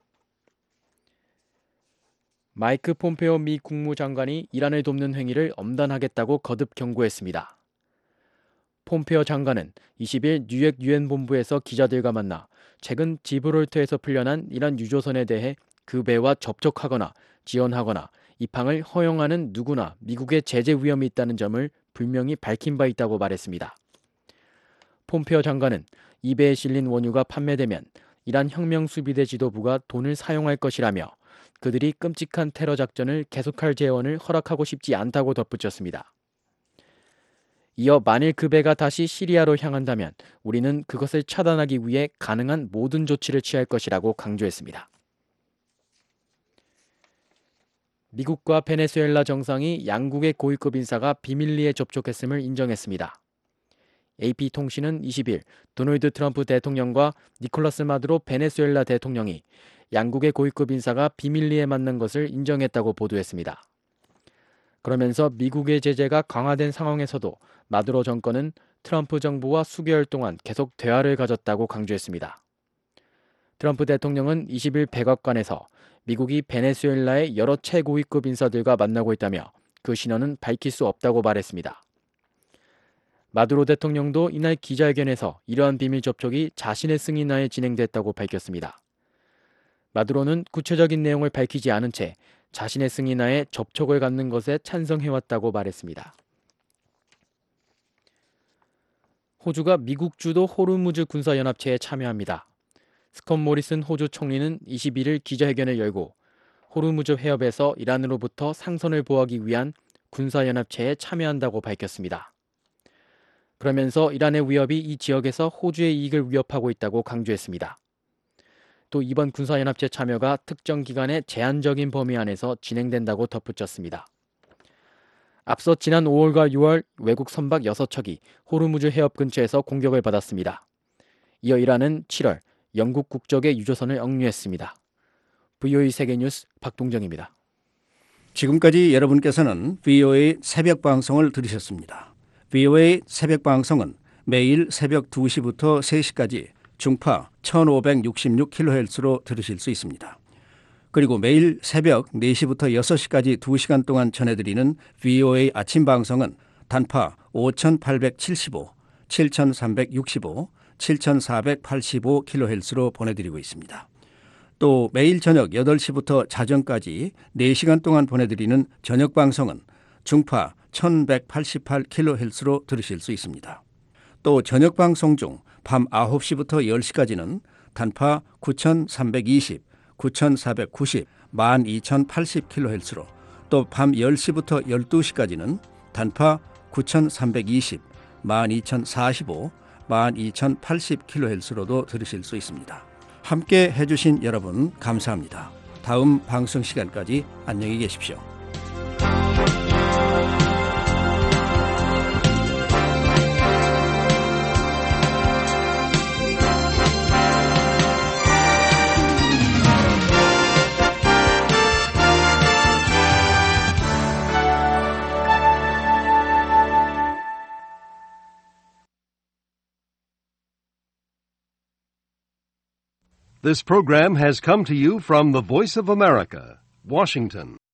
마이크 폼페오 미 국무장관이 이란을 돕는 행위를 엄단하겠다고 거듭 경고했습니다. 폼페오 장관은 20일 뉴욕 유엔 본부에서 기자들과 만나 최근 지브롤터에서 풀려난 이란 유조선에 대해 그 배와 접촉하거나 지원하거나 입항을 허용하는 누구나 미국의 제재 위험이 있다는 점을 분명히 밝힌 바 있다고 말했습니다. 폼페오 장관은 이 배에 실린 원유가 판매되면 이란 혁명수비대 지도부가 돈을 사용할 것이라며 그들이 끔찍한 테러 작전을 계속할 재원을 허락하고 싶지 않다고 덧붙였습니다. 이어 만일 그 배가 다시 시리아로 향한다면 우리는 그것을 차단하기 위해 가능한 모든 조치를 취할 것이라고 강조했습니다. 미국과 베네수엘라 정상이 양국의 고위급 인사가 비밀리에 접촉했음을 인정했습니다. AP통신은 20일 도널드 트럼프 대통령과 니콜라스 마두로 베네수엘라 대통령이 양국의 고위급 인사가 비밀리에 만난 것을 인정했다고 보도했습니다. 그러면서 미국의 제재가 강화된 상황에서도 마두로 정권은 트럼프 정부와 수개월 동안 계속 대화를 가졌다고 강조했습니다. 트럼프 대통령은 20일 백악관에서 미국이 베네수엘라의 여러 최고위급 인사들과 만나고 있다며 그 신원은 밝힐 수 없다고 말했습니다. 마두로 대통령도 이날 기자회견에서 이러한 비밀 접촉이 자신의 승인하에 진행됐다고 밝혔습니다. 마두로는 구체적인 내용을 밝히지 않은 채 자신의 승인하에 접촉을 갖는 것에 찬성해왔다고 말했습니다. 호주가 미국 주도 호르무즈 군사연합체에 참여합니다. 스콧 모리슨 호주 총리는 21일 기자회견을 열고 호르무즈 해협에서 이란으로부터 상선을 보호하기 위한 군사연합체에 참여한다고 밝혔습니다. 그러면서 이란의 위협이 이 지역에서 호주의 이익을 위협하고 있다고 강조했습니다. 또 이번 군사연합체 참여가 특정 기간의 제한적인 범위 안에서 진행된다고 덧붙였습니다. 앞서 지난 5월과 6월 외국 선박 6척이 호르무즈 해협 근처에서 공격을 받았습니다. 이어 이란은 7월 영국 국적의 유조선을 억류했습니다. VOA 세계뉴스 박동정입니다. 지금까지 여러분께서는 VOA 새벽 방송을 들으셨습니다. VOA 새벽 방송은 매일 새벽 2시부터 3시까지 중파 1566kHz로 들으실 수 있습니다. 그리고 매일 새벽 4시부터 6시까지 2시간 동안 전해드리는 VOA 아침 방송은 단파 5875, 7365, 7485kHz로 보내드리고 있습니다. 또 매일 저녁 8시부터 자정까지 4시간 동안 보내드리는 저녁 방송은 중파 1188kHz로 들으실 수 있습니다. 또 저녁 방송 중 밤 9시부터 10시까지는 단파 9320, 9490, 12080kHz로 또 밤 10시부터 12시까지는 단파 9320, 12045, 12080kHz로도 들으실 수 있습니다. 함께 해주신 여러분 감사합니다. 다음 방송 시간까지 안녕히 계십시오. This program has come to you from the Voice of America, Washington.